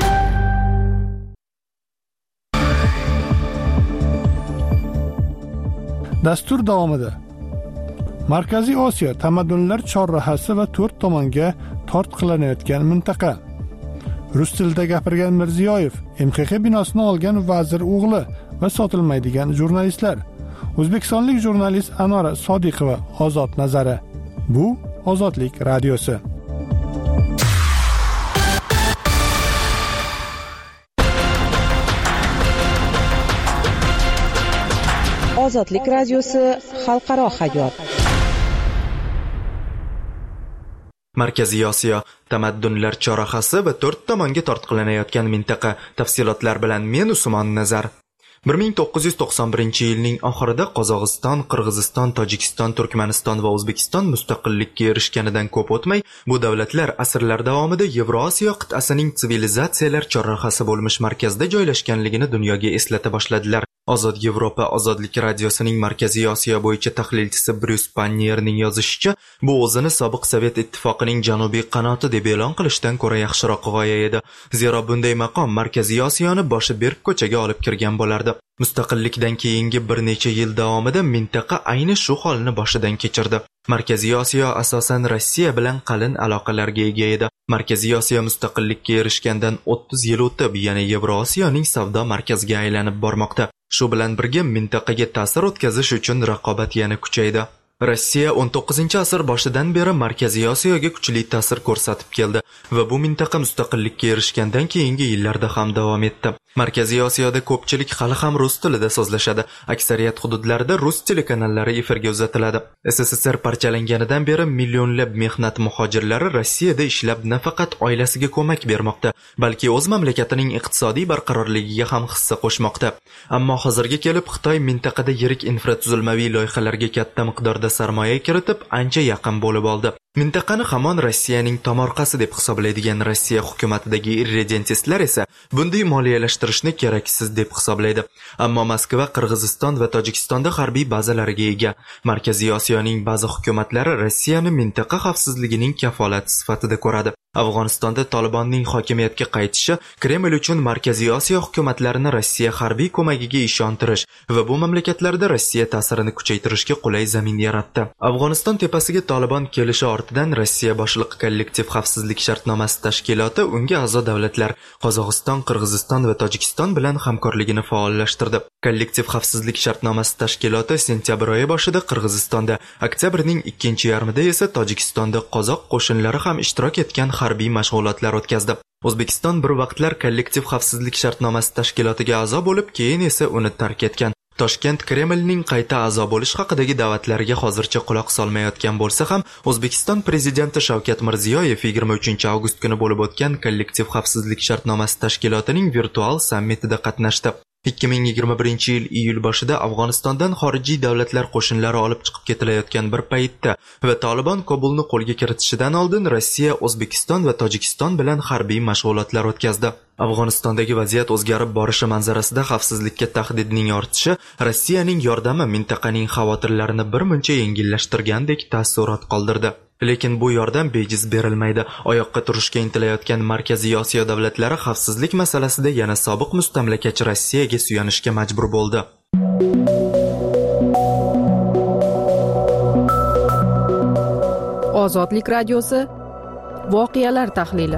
Dastur davomida Markaziy Osiyo tamaddunlar chorrahasi va to'rt tomonga tortqilanayotgan mintaqa. Rus tilida gapirgan Mirziyoyev, MXX binosini olgan vazir o'g'li va sotilmaydigan jurnalistlar. O'zbekistonlik jurnalist Anora Sodiqova ozod nazari. Bu Ozodlik radiosi. Ozodlik radiosi xalqaro hayot. Markaziy Osiyo tamaddunlar chorrahasi va to'rt tomonga tortqilanayotgan mintaqa. Tafsilotlar bilan men Usmon Nazar. 1991-yilning oxirida Qozog'iston, Qirg'iziston, Tojikiston, Turkmaniston va O'zbekiston mustaqillikka erishganidan ko'p o'tmay, bu davlatlar asrlar davomida Yevrosiyo qit'asining sivilizatsiyalar chorrahasi bo'lmish markazida joylashganligini dunyoga eslata boshladilar. Ozod Yevropa Ozodlik radiosining Markaziy Osiyo bo'yicha tahlilchisi Bryus Pannierning yozishicha, bu o'zini sobiq Sovet ittifoqining janubiy qanoti deb e'lon qilishdan ko'ra yaxshiroq g'oya edi. Zero bunday maqom Markaziy Osiyoni boshi berk ko'chaga olib kirgan bo'lardi. Mustaqillikdan keyingi bir necha yil davomida mintaqa ayni shu holni boshidan kechirdi. Markaziy Osiyo asosan Rossiya bilan qalin aloqalarga ega edi. Markaziy Osiyo mustaqillikka erishgandan 30 yil o'tib, yana Yevrosiyoning savdo markaziga aylanib bormoqda. Shu bilan birga mintaqaga ta'sir o'tkazish uchun raqobat yana kuchaydi. Rossiya 19-asr boshidan beri Markaziy Osiyoga kuchli ta'sir ko'rsatib keldi va bu mintaqa mustaqillikka erishgandan keyingi yillarda ham davom etdi. Markaziy Osiyoda ko'pchilik hali ham rus tilida so'zlashadi. Aksariyat hududlarda rus telekanallari efirga uzatiladi. SSSR parchalanganidan beri millionlab mehnat muhojirlari Rossiyada ishlab nafaqat oilasiga ko'mak bermoqda, balki o'z mamlakatining iqtisodiy barqarorligiga ham hissa qo'shmoqda. Ammo hozirga kelib Xitoy mintaqada yirik infratuzilmaviy loyihalarga katta miqdorda sarmoya kiritib, ancha yaqin bo'lib oldi. Mintaqani hamon Rossiyaning tomorqasi deb hisoblaydigan Rossiya hukumatidagi irredentistlar esa bunday moliyalashtirishni keraksiz deb hisoblaydi. Ammo Moskva, Qirg'iziston va Tojikistonda harbiy bazalariga ega. Markaziy Osiyoning ba'zi hukumatlari Rossiyani mintaqa xavfsizligining kafolati sifatida ko'radi. Afg'onistonda Talibanning hokimiyatga qaytishi Kreml uchun Markaziy Osiyo hukumatlarini Rossiya harbiy ko'magiga ishontirish va bu mamlakatlarda Rossiya ta'sirini kuchaytirishga qulay zamin yaratdi. Afg'oniston tepasiga Taliban kelishi ortidan Rossiya boshliq kollektiv xavfsizlik shartnomasi tashkiloti unga a'zo davlatlar Qozog'iston, Qirg'iziston va Tojikiston bilan hamkorligini faollashtirdi. Kollektiv xavfsizlik shartnomasi tashkiloti sentyabr oyi boshida Qirg'izistonda, oktyabrning ikkinchi yarmida esa Tojikistonda qozoq qo'shinlari ham ishtirok etgan harbiy mashg'ulotlar o'tkazdi. O'zbekiston bir vaqtlar kollektiv xavfsizlik shartnomasi tashkilotiga a'zo bo'lib, keyin esa uni tark etgan. Toshkent Kremlning qayta a'zo bo'lish haqidagi da'vatlariga hozircha quloq solmayotgan bo'lsa ham, O'zbekiston prezidenti Shavkat Mirziyoyev 23 avgust kuni bo'lib o'tgan kollektiv xavfsizlik shartnomasi tashkilotining virtual sammitida qatnashdi. 2021-yil iyul boshida Afg'onistondan xorijiy davlatlar qo'shinlari olib chiqib ketilayotgan bir paytda va Taliban Kobulni qo'lga kiritishidan oldin Rossiya, O'zbekiston va Tojikiston bilan harbiy mashg'ulotlar o'tkazdi. Afg'onistondagi vaziyat o'zgarib borishi manzarasida xavfsizlikka tahdidning ortishi Rossiyaning yordami mintaqaning xavotirlarini birmuncha yengillashtirgandek taassurot qoldirdi. Lekin bu yordam bejiz berilmaydi. Oyoqqa turishga intilayotgan Markaziy Osiyo davlatlari xavfsizlik masalasida yana sobiq mustamlakachi Rossiyaga suyanishga majbur bo'ldi. Ozodlik radiosi voqealar tahlili.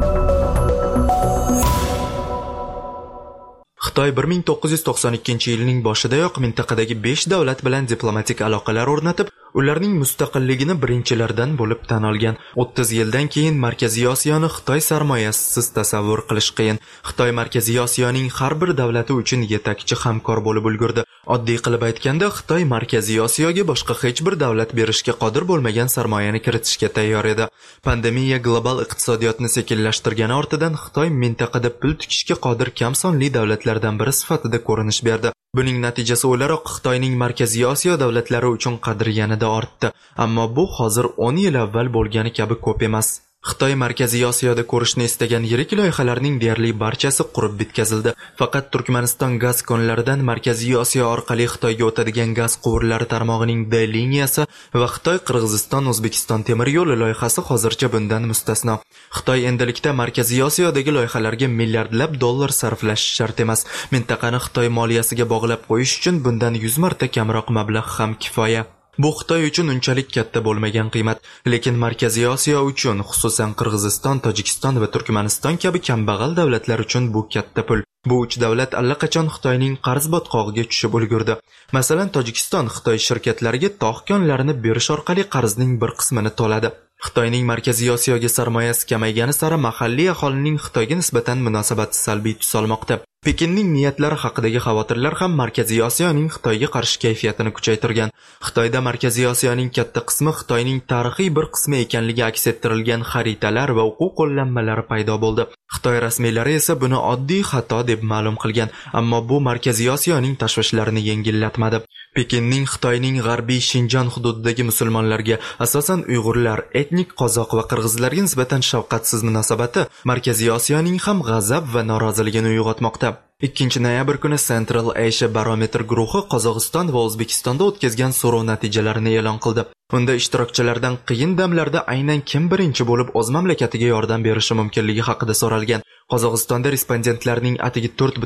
Xitoy 1992-yilning boshidayoq mintaqadagi 5 davlat bilan diplomatik aloqalar o'rnatib, ularning mustaqilligini birinchilardan bo'lib tan olgan. 30 yildan keyin Markaziy Osiyoni Xitoy sarmoyasisiz tasavvur qilish qiyin. Xitoy Markaziy Osiyoning har bir davlati uchun yetakchi hamkor bo'lib ulgurdi. Oddiy qilib aytganda, Xitoy Markaziy Osiyoga boshqa hech bir davlat berishga qodir bo'lmagan sarmoyani kiritishga tayyor edi. Pandemiya global iqtisodiyotni sekinlashtirgani ortidan Xitoy mintaqada pul tikishga qodir kam sonli davlatlardan biri sifatida ko'rinish berdi. Buning natijasi o'laroq Xitoyning Markaziy Osiyo davlatlari uchun qadri yanada ortdi, ammo bu hozir 10 yil avval bo'lgani kabi ko'p emas. Xitoy Markaziy Osiyoda ko'rishni istagan yirik loyihalarning deyarli barchasi qurib bitkazildi. Faqat Turkmaniston gaz konlaridan Markaziy Osiyo orqali Xitoyga o'tadigan gaz quvurlari tarmog'ining D liniyasi va Xitoy-Qirg'iziston-O'zbekiston temir yo'li loyihasi hozircha bundan mustasno. Xitoy endilikda Markaziy Osiyodagi loyihalarga milliardlab dollar sarflashi shart emas. Mintaqani Xitoy moliyasiga bog'lab qo'yish uchun bundan 100 marta kamroq mablag' ham kifoya. Bu Xitoy uchun unchalik katta bo'lmagan qiymat, lekin Markaziy Osiyo uchun, xususan Qirg'iziston, Tojikiston va Turkmaniston kabi kambag'al davlatlar uchun bu katta pul. Bu uch davlat allaqachon Xitoyning qarz botqog'iga tushib ulgurdi. Masalan, Tojikiston Xitoy shirkatlariga tog' konlarini berish orqali qarzning bir qismini to'ladi. Xitoyning Markaziy Osiyoga sarmoyasi kamaygani sari mahalliy aholining Xitoyga nisbatan munosabati salbiy tus olmoqda. Pekinning niyatlari haqidagi xavotirlar ham Markaziy Osiyoning Xitoyga qarshi kayfiyatini kuchaytirgan. Xitoyda Markaziy Osiyoning katta qismi Xitoyning tarixiy bir qismi ekanligi aks ettirilgan xaritalar va o'quv qo'llanmalari paydo bo'ldi. Xitoy rasmiylari esa buni oddiy xato deb ma'lum qilgan, ammo bu Markaziy Osiyoning tashvishlarini yengillatmadi. Pekinning Xitoyning g'arbiy Shinjon hududidagi musulmonlarga, asosan Uyg'urlar, etnik qozoq va qirg'izlarga nisbatan shafqatsiz munosabati Markaziy Osiyoning ham g'azab va noroziligini uyg'otmoqda. 2 noyabr kuni Central Asia Barometer guruhi Qozog'iston va O'zbekistonda o'tkazgan so'rov natijalarini e'lon qildi. Unda ishtirokchilardan qiyin damlarda aynan kim birinchi bo'lib o'z mamlakatiga yordam berishi mumkinligi haqida so'ralgan. Qozog'istonda respondentlarning atigi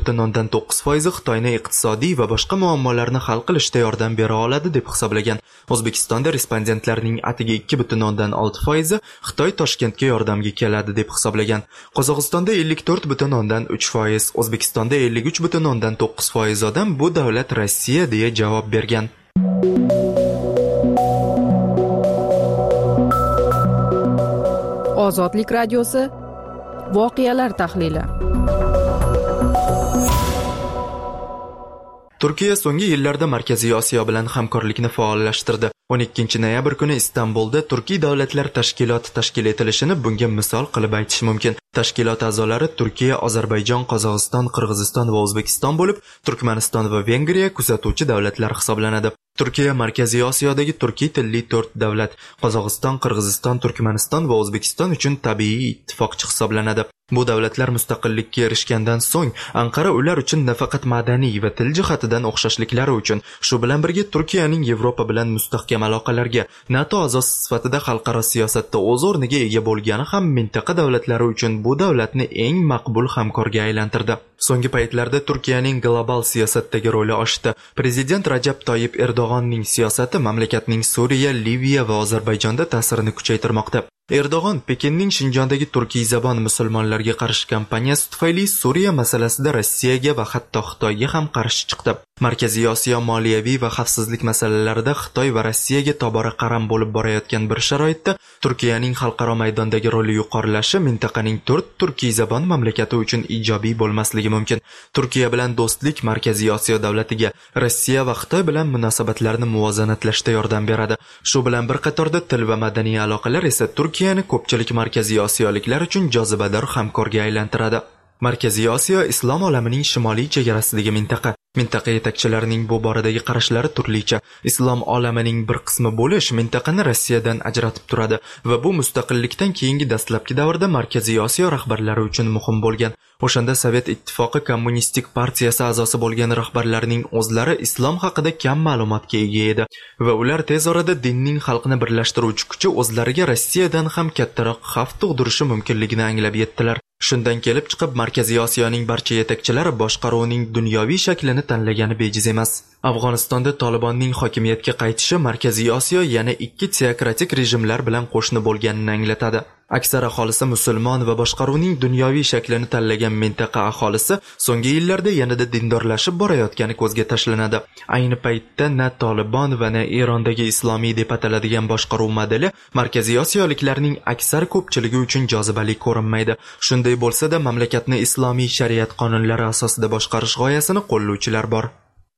4.9% Xitoyni iqtisodiy va boshqa muammolarni hal qilishda yordam bera oladi deb hisoblagan. O'zbekistonda respondentlarning atigi 2.6% Xitoy Toshkentga yordamga keladi deb hisoblagan. Qozog'istonda 54.3%, O'zbekistonda 53.9% odam bu davlat Rossiya deya javob bergan. Ozodlik radiosi voqealar tahlili. Turkiya so'nggi yillarda Markaziy Osiyo bilan hamkorlikni faollashtirdi. 12 noyabr kuni Istanbulda Turkiy davlatlar tashkiloti tashkil etilishini bunga misol qilib aytish mumkin. Tashkilot a'zolari Turkiya, Ozarbayjon, Qozog'iston, Qirg'iziston va O'zbekiston bo'lib, Turkmaniston va Vengriya kuzatuvchi davlatlar hisoblanadi. Turkiya Markaziy Osiyodagi turkiy tilli 4 davlat, Qozog'iston, Qirg'iziston, Turkmaniston va O'zbekiston uchun tabiiy ittifoqchi hisoblanadi. Bu davlatlar mustaqillikka erishgandan so'ng Anqara ular uchun nafaqat madaniy va til jihatidan o'xshashliklari uchun, shu bilan birga Turkiyaning Yevropa bilan mustahkam aloqalarga, NATO a'zosi sifatida xalqaro siyosatda o'z o'rniga ega bo'lgani ham mintaqa davlatlari uchun bu davlatni eng maqbul hamkorga aylantirdi. So'nggi paytlarda Turkiyaning global siyosatdagi roli oshdi. Prezident Rajab Toyyib Erdo'g'onning siyosati mamlakatning Suriya, Liviya va Ozarbayjonda ta'sirini kuchaytirmoqda. Erdo'g'on Pekinning Shinjondagi turkiy zabon musulmonlarga qarshi kampaniyasi tufayli Suriya masalasida Rossiyaga va hatto Xitoyga ham qarshi chiqdi. Markaziy Osiyo moliyaviy va xavfsizlik masalalarida Xitoy va Rossiyaga tobora qaram bo'lib borayotgan bir sharoitda Turkiyaning xalqaro maydondagi roli yuqorilashi mintaqaning 4 turkiy zabon mamlakati uchun ijobiy bo'lmasligi mumkin. Turkiya bilan do'stlik Markaziy Osiyo davlatiga, Rossiya va Xitoy bilan munosabatlarni muvozanatlashda yordam beradi. Shu bilan bir qatorda til va madaniy aloqalar esa Turkiyani ko'pchilik Markaziy Osiyoliklar uchun jozibador hamkorga aylantiradi. Markaziy Osiyo islom olamining shimoliy chegarasidagi mintaqa. Mintaqa yetakchilarining bu boradagi qarashlari turlicha. Islom olamining bir qismi bo'lish mintaqani Rossiyadan ajratib turadi va bu mustaqillikdan keyingi dastlabki davrda Markaziy Osiyo rahbarlari uchun muhim bo'lgan. O'shanda Sovet ittifoqi kommunistik partiyasi a'zosi bo'lgan rahbarlarning o'zlari islom haqida kam ma'lumotga ega edi va ular tez orada dinning xalqni birlashtiruvchi kuchi o'zlariga Rossiyadan ham kattaroq xavf tug'dirishi mumkinligini anglab yetdilar. Shundan kelib chiqib, Markaziy Osiyoning barcha yetakchilari boshqaruvning dunyoviy shaklini tanlagani bejiz emas. Afg'onistonda Tolibonning hokimiyatga qaytishi Markaziy Osiyo yana ikki teokratik rejimlar bilan qo'shni bo'lganini anglatadi. Aksar aholisi musulmon va boshqaruvning dunyoviy shaklini tanlagan mintaqa aholisi so'nggi yillarda yanada dindorlashib borayotgani ko'zga tashlanadi. Ayni paytda na Tolibon va na Erondagi islomiy deb ataladigan boshqaruv modeli Markaziy Osiyoliklarning aksar ko'pchiligi uchun jozibali ko'rinmaydi. Shunday bo'lsa-da, mamlakatni islomiy shariat qonunlari asosida boshqarish g'oyasini qo'llovchilar bor.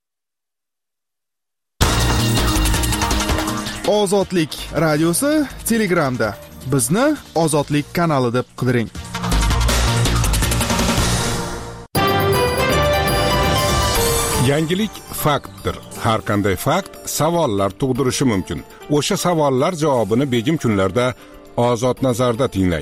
Ozodlik radiosi Telegramda. Bizni Ozodlik kanali deb qidiring. Yangilik faktdir. Har qanday fakt savollar tug'dirishi mumkin. O'sha savollar javobini begim kunlarda Ozod nazarda tinglang.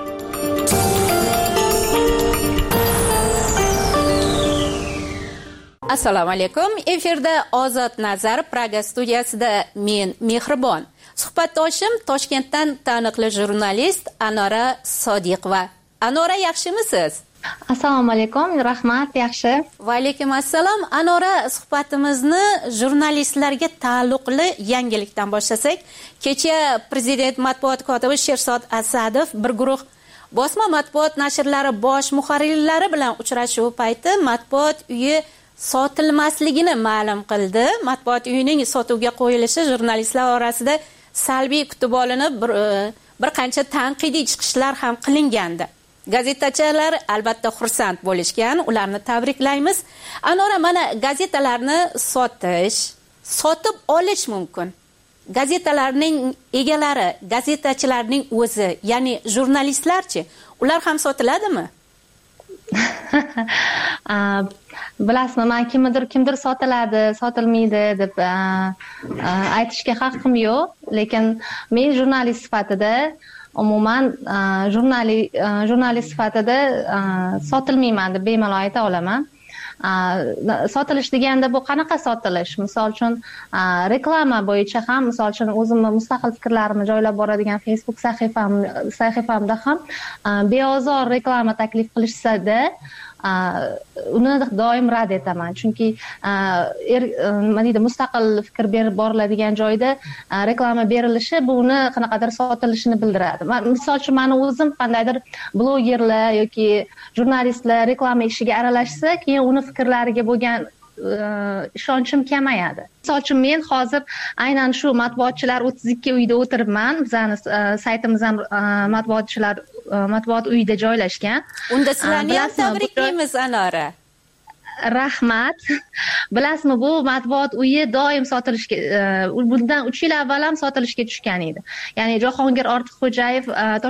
Assalomu alaykum. Efirda Ozod nazar Praga studiyasida men Mehribon. Suhbatdoshim Toshkentdan taniqli jurnalist Anora Sodiqova. Anora, yaxshimisiz? Assalomu alaykum, rahmat, yaxshi. Va alaykum assalom. Anora, suhbatimizni jurnalistlarga taalluqli yangilikdan boshlasak, kecha prezident matbuot kotibi Sherzod Asadov bir guruh bosma matbuot nashrlari bosh muharrirlari bilan uchrashuv payti matbuot uyi sotilmasligini ma'lum qildi. Matbuot uyining sotuvga qo'yilishi jurnalistlar orasida salbiy kutib olinib, bir qancha tanqidiy chiqishlar ham qilingandi. Gazetachilar albatta xursand bo'lishgan, ularni tabriklaymiz. Anora, mana gazetalarni sotib olish mumkin. Gazetalarning egalari, gazetachilarning o'zi, ya'ni jurnalistlarchi, ular ham sotiladimi? Bilasizmi, men kimdir sotiladi, sotilmaydi deb aytishga haqqim yo'q, lekin men jurnalist sifatida umuman jurnalist sifatida sotilmayman deb bemalol ayta olaman. Sotilish deganda bu qanaqa sotilish? Misol uchun reklama bo'yicha ham, misol uchun o'zimni mustaqil fikrlarimni joylab boradigan Facebook sahifamda ham beozor reklama taklif qilishsa-da, uni doim rad etaman. Chunki mustaqil fikr berib boriladigan joyda reklama berilishi bu uni qanaqadir sotilishini bildiradi. Misol uchun meni o'zim qandaydir blogerlar yoki jurnalistlar reklama ishiga aralashsa, keyin uni fikrlariga bo'lgan ishonchim kamayadi. Misol uchun men hozir aynan shu matbuotchilar 32 uyda o'tiribman. Bizning saytimiz ham matbuot uyida joylashgan. Unda sizlarni ham tabriklaymiz, Anora. Rahmat. Bilasizmi, bu matbuot uyi doim sotilishga, bundan 3 yil avval ham sotilishga tushgan edi. Ya'ni Jahongir Ortiqxo'jayev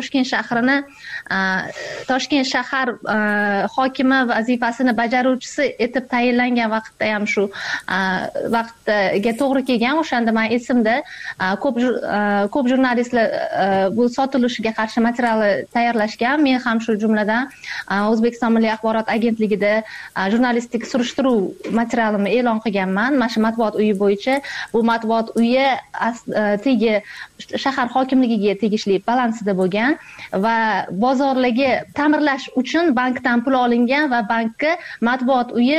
Toshkent shahar hokimi vazifasini bajaruvchisi etib tayinlangan vaqtda ham shu vaqtga to'g'ri kelgan. O'shanda men esimda ko'p jurnalistlar bu sotilishiga qarshi materialni tayyorlashgan. Men ham shu jumladan O'zbekiston Milliy axborot agentligida jurnalistik surishtiruv materialimni e'lon qilganman. Mana shu matbuot uyi bo'yicha. Bu matbuot uyi shahar hokimligiga tegishli balansida bo'lgan va bozorlarga ta'mirlash uchun bankdan pul olingan va bankka matbuot uyi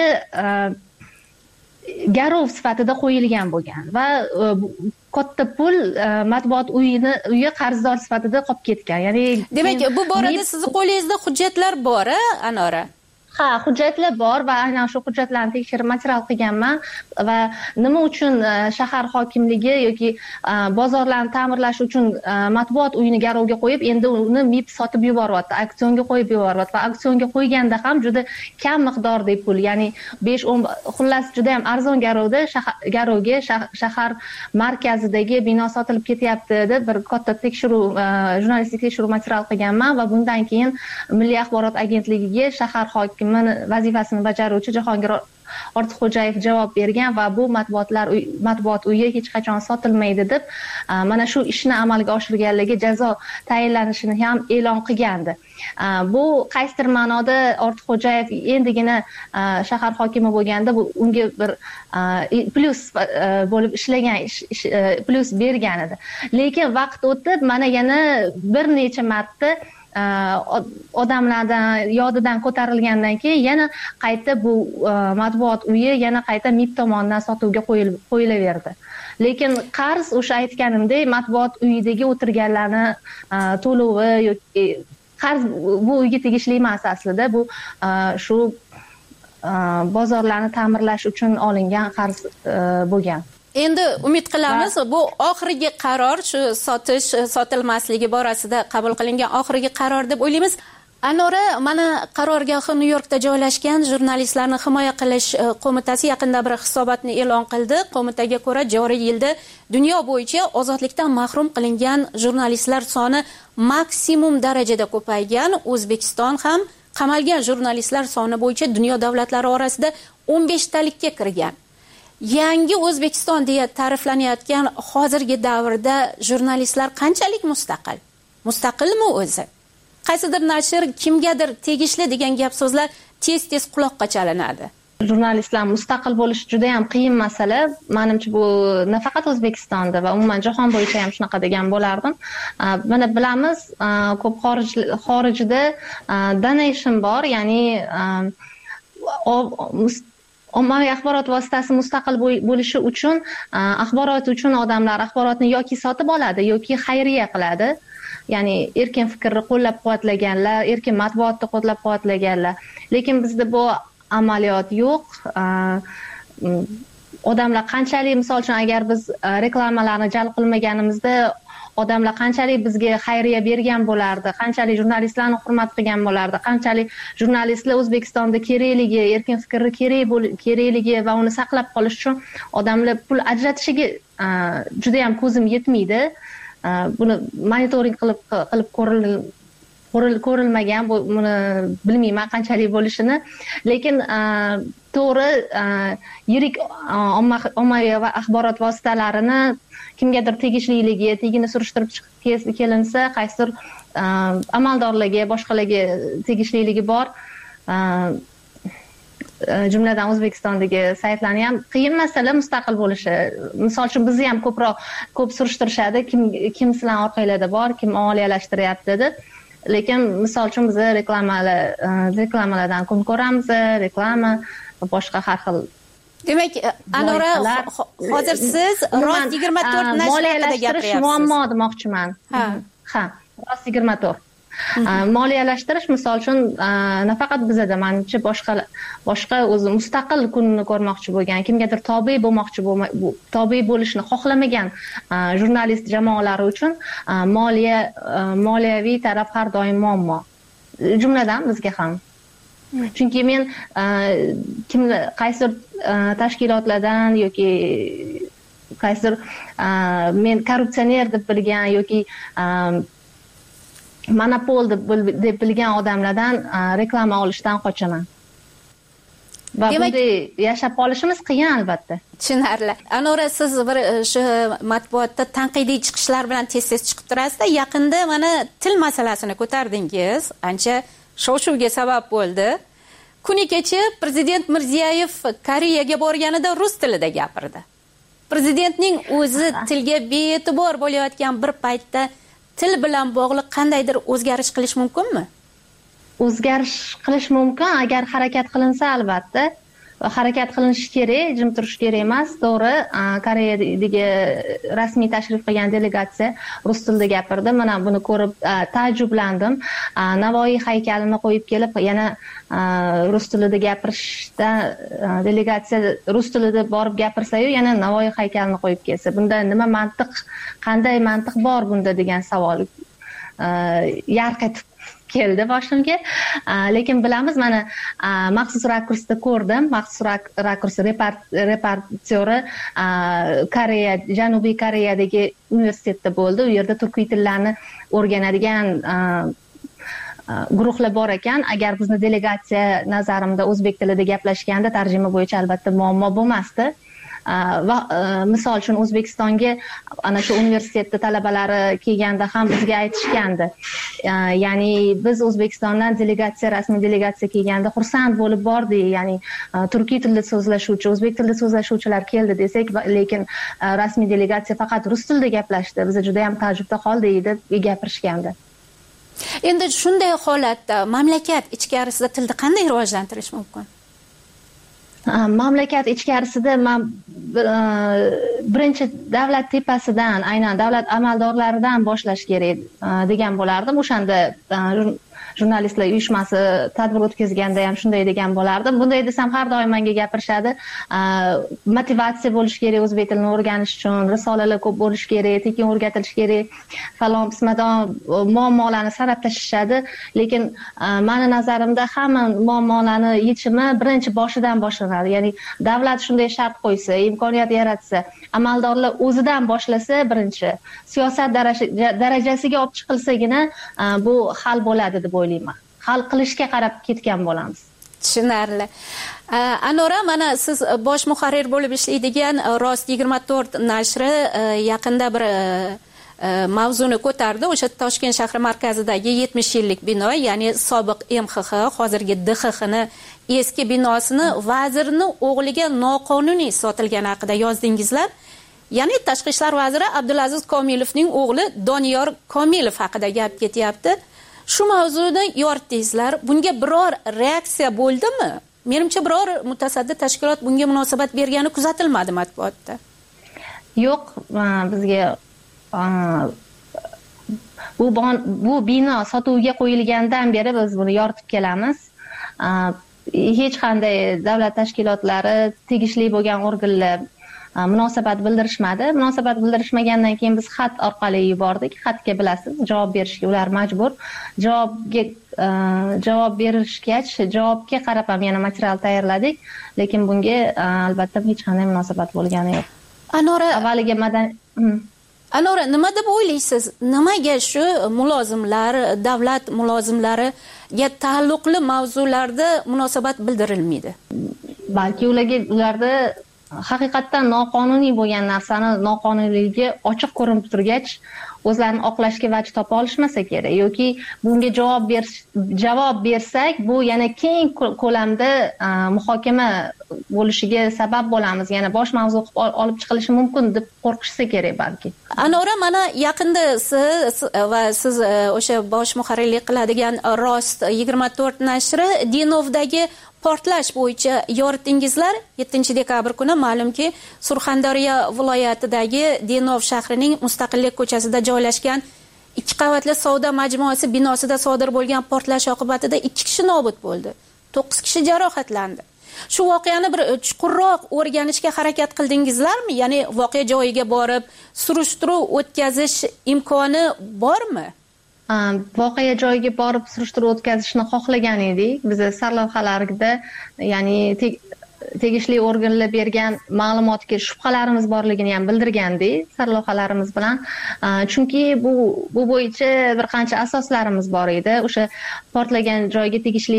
garov sifatida qo'yilgan bo'lgan va katta pul matbuot uyi qarzdor sifatida qolib ketgan. Ya'ni demak, bu borada sizni qo'lingizda hujjatlar bor, Anora? Ha, hujjatlar bor va aynan shu hujjatlarni tekshirib material qilganman va nima uchun shahar hokimligi yoki bozorlarni ta'mirlash uchun matbuot uyini garovga qo'yib, endi uni MIP sotib yuboryapti, auksionga qo'yib yuboryapti va auksionga qo'yganda ham juda kam miqdorda pul, ya'ni 5-10, xullas juda ham arzon garovga shahar markazidagi bino sotilib ketyapti deb bir katta tekshiruv, jurnalistik tekshiruv material qilganman va bundan keyin Milliy axborot agentligiga shahar hokimi vazifasini bajaruvchi Jahongir Ortiqxo'jayev javob bergan va bu matbuot uyi hech qachon sotilmaydi deb mana shu ishni amalga oshirganligi jazo tayinlanishini ham e'lon qilgandi. Bu qaysidir ma'noda Ortiqxo'jayev endigina shahar hokimi bo'lganda unga bir plyus bo'lib ishlagan, plyus bergan edi. Lekin vaqt o'tib mana yana bir necha marta odamlardan yodidan ko'tarilgandan keyin yana qayta bu matbuot uyi yana qayta MIB tomonidan sotuvga qo'yilaverdi. Lekin qarz o'sha aytganimdek matbuot uyidagi o'tirganlarni to'lovi yoki qarz bu uyga tegishli emas aslida. Bu shu bozorlarni ta'mirlash uchun olingan qarz bo'lgan. Endi umid qilamiz bu oxirgi qaror, shu sotilmasligi borasida qabul qilingan oxirgi qaror deb o'ylaymiz. Anora, mana qarorgohi Nyu-Yorkda joylashgan jurnalistlarni himoya qilish qo'mitasi yaqinda bir hisobotni e'lon qildi. Qo'mitaga ko'ra, joriy yilda dunyo bo'yicha ozodlikdan mahrum qilingan jurnalistlar soni maksimum darajada ko'paygan. O'zbekiston ham qamalgan jurnalistlar soni bo'yicha dunyo davlatlari orasida 15talikka kirgan. Yangi O'zbekiston deya ta'riflanayotgan hozirgi davrda jurnalistlar qanchalik mustaqil? Mustaqilmi o'zi? Qaysidir nashr kimgadir tegishli degan gap so'zlar tez-tez quloqqa chalinadi. Jurnalistlar mustaqil bo'lish juda ham qiyin masala. Menimcha bu nafaqat O'zbekistonda va umuman jahon bo'yicha ham shunaqa degan bo'lardim. Mana bilamiz, ko'p xorijda donation bor, ya'ni ommaviy axborot vositasi mustaqil bo'lishi uchun axborot uchun odamlar axborotni yoki sotib oladi yoki xayriya qiladi. Ya'ni erkin fikrni qo'llab-quvvatlaganlar, erkin matbuotni qo'llab-quvvatlaganlar. Lekin bizda bu amaliyot yo'q. Odamlar qanchalik, misol uchun agar biz reklamalarni jalb qilmaganimizda odamlar qanchalik bizga xayriya bergan bo'lardi, qanchalik jurnalistlarni hurmat qilgan bo'lardi, qanchalik jurnalistlar O'zbekistonda kerakligi, erkin fikrni kerakligi va uni saqlab qolish uchun odamlar pul ajratishiga juda ham ko'zim yetmaydi. Buni monitoring qilib ko'rilmagan, buni bilmayman qanchalik bo'lishini. Lekin to'g'ri, yirik ommaviy axborot vositalarini kimgadir tegishligini surishtirib chiqib kelinsa, qaysidir amaldorlarga, boshqalarga tegishliligi bor. Jumladan O'zbekistondagi saytlarni ham qiyin masala mustaqil bo'lishi. Misol uchun bizni ham ko'p surishtirishadi, kim sizlar orqanglarda bor, kim moliyalashtiryapti dedi. Lekin misol uchun biz reklamalardan kun ko'ramiz, reklama va boshqa har xil. Demak, Anora, hozir siz Rost 24 nashri haqida gapiryapsiz. Muammo demoqchiman. Ha, Rost 24. Moliyalashtirish misol uchun nafaqat bizda, menimcha boshqa o'zi mustaqil kunini ko'rmoqchi bo'lgan, kimgadir tobe bo'lishni xohlamagan jurnalist jamoalari uchun moliyaviy taraf har doim muammo. Jumladan bizga ham. Chunki men qaysidir tashkilotlardan yoki qaysidir men korrupsioner deb bilgan yoki monopol deb bilgan odamlardan reklama olishdan qochaman. Va bunday yashab qolishimiz qiyin albatta. Tushunarli. Anora, siz bir shu matbuotda tanqidiy chiqishlar bilan tez-tez chiqib turasiz-da. Yaqinda mana til masalasini ko'tardingiz. Ancha shov-shuvga sabab bo'ldi. Kuni kecha Prezident Mirziyoyev Koreyaga borganida rus tilida gapirdi. Prezidentning o'zi tilga bee'tibor bo'layotgan bir paytda til bilan bog'liq qandaydir o'zgarish qilish mumkinmi? O'zgarish qilish mumkin agar harakat qilinsa, albatta. Harakat qilinishi kerak, jim turish kerak emas. To'g'ri, Koreyadagi rasmiy tashrif qilgan delegatsiya rus tilida gapirdi. Mana buni ko'rib taajjublandim. Navoiy haykalini qo'yib kelib, yana rus tilida gapirishda delegatsiya rus tilida borib gapirsa-yu, yana Navoiy haykalini qo'yib kelsa, bunda nima mantiq, qanday mantiq bor bunda degan savol yarq etib keldi boshimga. Lekin bilamiz, mana maxsus rakursda ko'rdim. Maxsus rakurs reportyori Koreya, Janubiy Koreyadagi universitetda bo'ldi. U yerda turkiy tillarni o'rganadigan guruhlar bor ekan. Agar bizni delegatsiya nazarimda o'zbek tilida gaplashganda tarjima bo'yicha albatta muammo bo'lmasdi. Va misol uchun O'zbekistonga ana shu universitetda talabalari kelganda ham bizga aytishgandi. Ya'ni biz O'zbekistondan rasmiy delegatsiya kelganda xursand bo'lib bordik. Ya'ni turkiy tilda so'zlashuvchi, o'zbek tilida so'zlashuvchilar keldi desak, lekin rasmiy delegatsiya faqat rus tilida gaplashdi. Biz juda ham taajjubda qoldik deb gapirishgandi. Endi shunday holatda mamlakat ichkarisida tilni qanday rivojlantirish mumkin? Mamlakat ichkarisida birinchi davlat tepasidan, aynan davlat amaldorlaridan boshlash kerak degan bo'lardim. O'shanda jurnalistlar uyushmasi tadbir o'tkazganda ham shunday degan bo'lardim. Bunday desam har doim menga gapirishadi. Motivatsiya bo'lish kerak o'zbek tilini o'rganish uchun, risolalar ko'p bo'lish kerak, tekin o'rgatilish kerak, falon qismadan muammolarni sanab tashlashadi. Lekin meni nazarimda hamma muammolarni yechimi birinchi boshidan boshlanadi. Ya'ni davlat shunday shart qo'ysa, imkoniyat yaratsa, amaldorlar o'zidan boshlasa birinchi, siyosat darajasiga olib chiqilsagina bu hal bo'ladi deb o'ylayman. Hal qilishga qarab ketgan bo'lamiz. Tushunarli. Anora, mana siz bosh muharrir bo'lib ishlaydigan Rost 24 nashri yaqinda bir mavzuni ko'tardi. O'sha Toshkent shahri markazidagi 70 yillik bino, ya'ni sobiq MXX, hozirgi DXX ni eski binosini vazirning o'g'liga noqonuniy sotilgani haqida yozdingizlar. Ya'ni Tashqi ishlar vaziri Abdulaziz Komilovning o'g'li Doniyor Komilov haqida gap ketyapti. Shu mavzuni yoritdingizlar. Bunga biror reaksiya bo'ldimi? Menimcha biror mutasaddi tashkilot bunga munosabat bergani kuzatilmadi matbuotda. Yo'q, bizga bu bino sotuvga qo'yilgandan beri biz buni yoritib kelamiz. Hech qanday davlat tashkilotlari, tegishli bo'lgan organlar munosabat bildirishmadi. Munosabat bildirishmagandan keyin biz xat orqali yubordik. Xatga bilasiz, javob berishga ular majbur. Javob berishgach, javobga qarab ham yana material tayyorladik, lekin bunga albatta hech qanday munosabat bo'lgani yo'q. Anora, avvaliga Anora, nima deb o'ylaysiz? Nimaga shu mulozimlar, davlat mulozimlariga taalluqli mavzularda munosabat bildirilmaydi? Balki ularda haqiqatdan noqonuniy bo'lgan narsani noqonuniyligi ochiq ko'rinib turgach, o'zlarini oqlashga vaj topa olishmasa kerak, yoki bunga javob bersak, bu yana keng ko'lamda muhokama bo'lishiga sabab bo'lamiz, yana bosh mavzu qilib olib chiqilishi mumkin deb qo'rqishsa kerak balki. Anora, mana yaqinda siz o'sha bosh muharrirlik qiladigan Rost 24 nashri Dinovdagi portlash bo'yicha yoritdingizlar. 7-dekabr kuni ma'lumki, Surxondaryo viloyatidagi Denov shahrining Mustaqillik ko'chasida joylashgan 2 qavatli savdo majmuasi binosida sodir bo'lgan portlash oqibatida 2 kishi nobud bo'ldi. 9 kishi jarohatlandi. Shu voqeani bir chuqurroq o'rganishga harakat qildingizlarmi? Ya'ni voqea joyiga borib, surishtiruv o'tkazish imkoni bormi? Voqea joyiga borib surishtiruv o'tkazishni xohlagan edik. Biz sarlavhalarida, ya'ni tegishli organlar bergan ma'lumotga shubhalarimiz borligini ham bildirgandik sarlavhalarimiz bilan. Chunki bu bo'yicha bir qancha asoslarimiz bor edi. O'sha portlagan joyga tegishli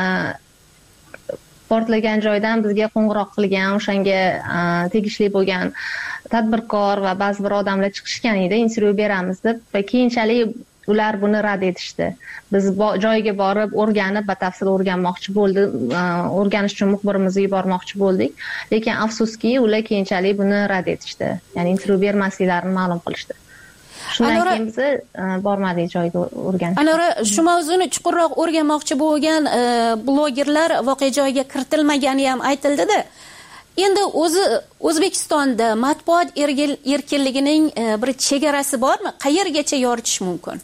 portlagan joydan bizga qo'ng'iroq qilgan, o'shanga tegishli bo'lgan tadbirkor va ba'zi bir odamlar chiqishgan edi, intervyu beramiz deb, va keyinchalik ular buni rad etishdi. Biz joyiga borib, o'rganib, batafsil o'rganmoqchi bo'ldik, o'rganish uchun muxbirimizni yubormoqchi bo'ldik. Lekin afsuski, ular keyinchalik buni rad etishdi. Ya'ni intervyu bermasliklarini ma'lum qilishdi. Shundan keyin biz bormadik joyga o'rganishga. Anora, shu mavzuni chuqurroq o'rganmoqchi bo'lgan blogerlar voqea joyiga kiritilmagani ham aytildi-da. Endi O'zbekistonda matbuot erkinligining bir chegarasi bormi? Qayergacha yoritish mumkin?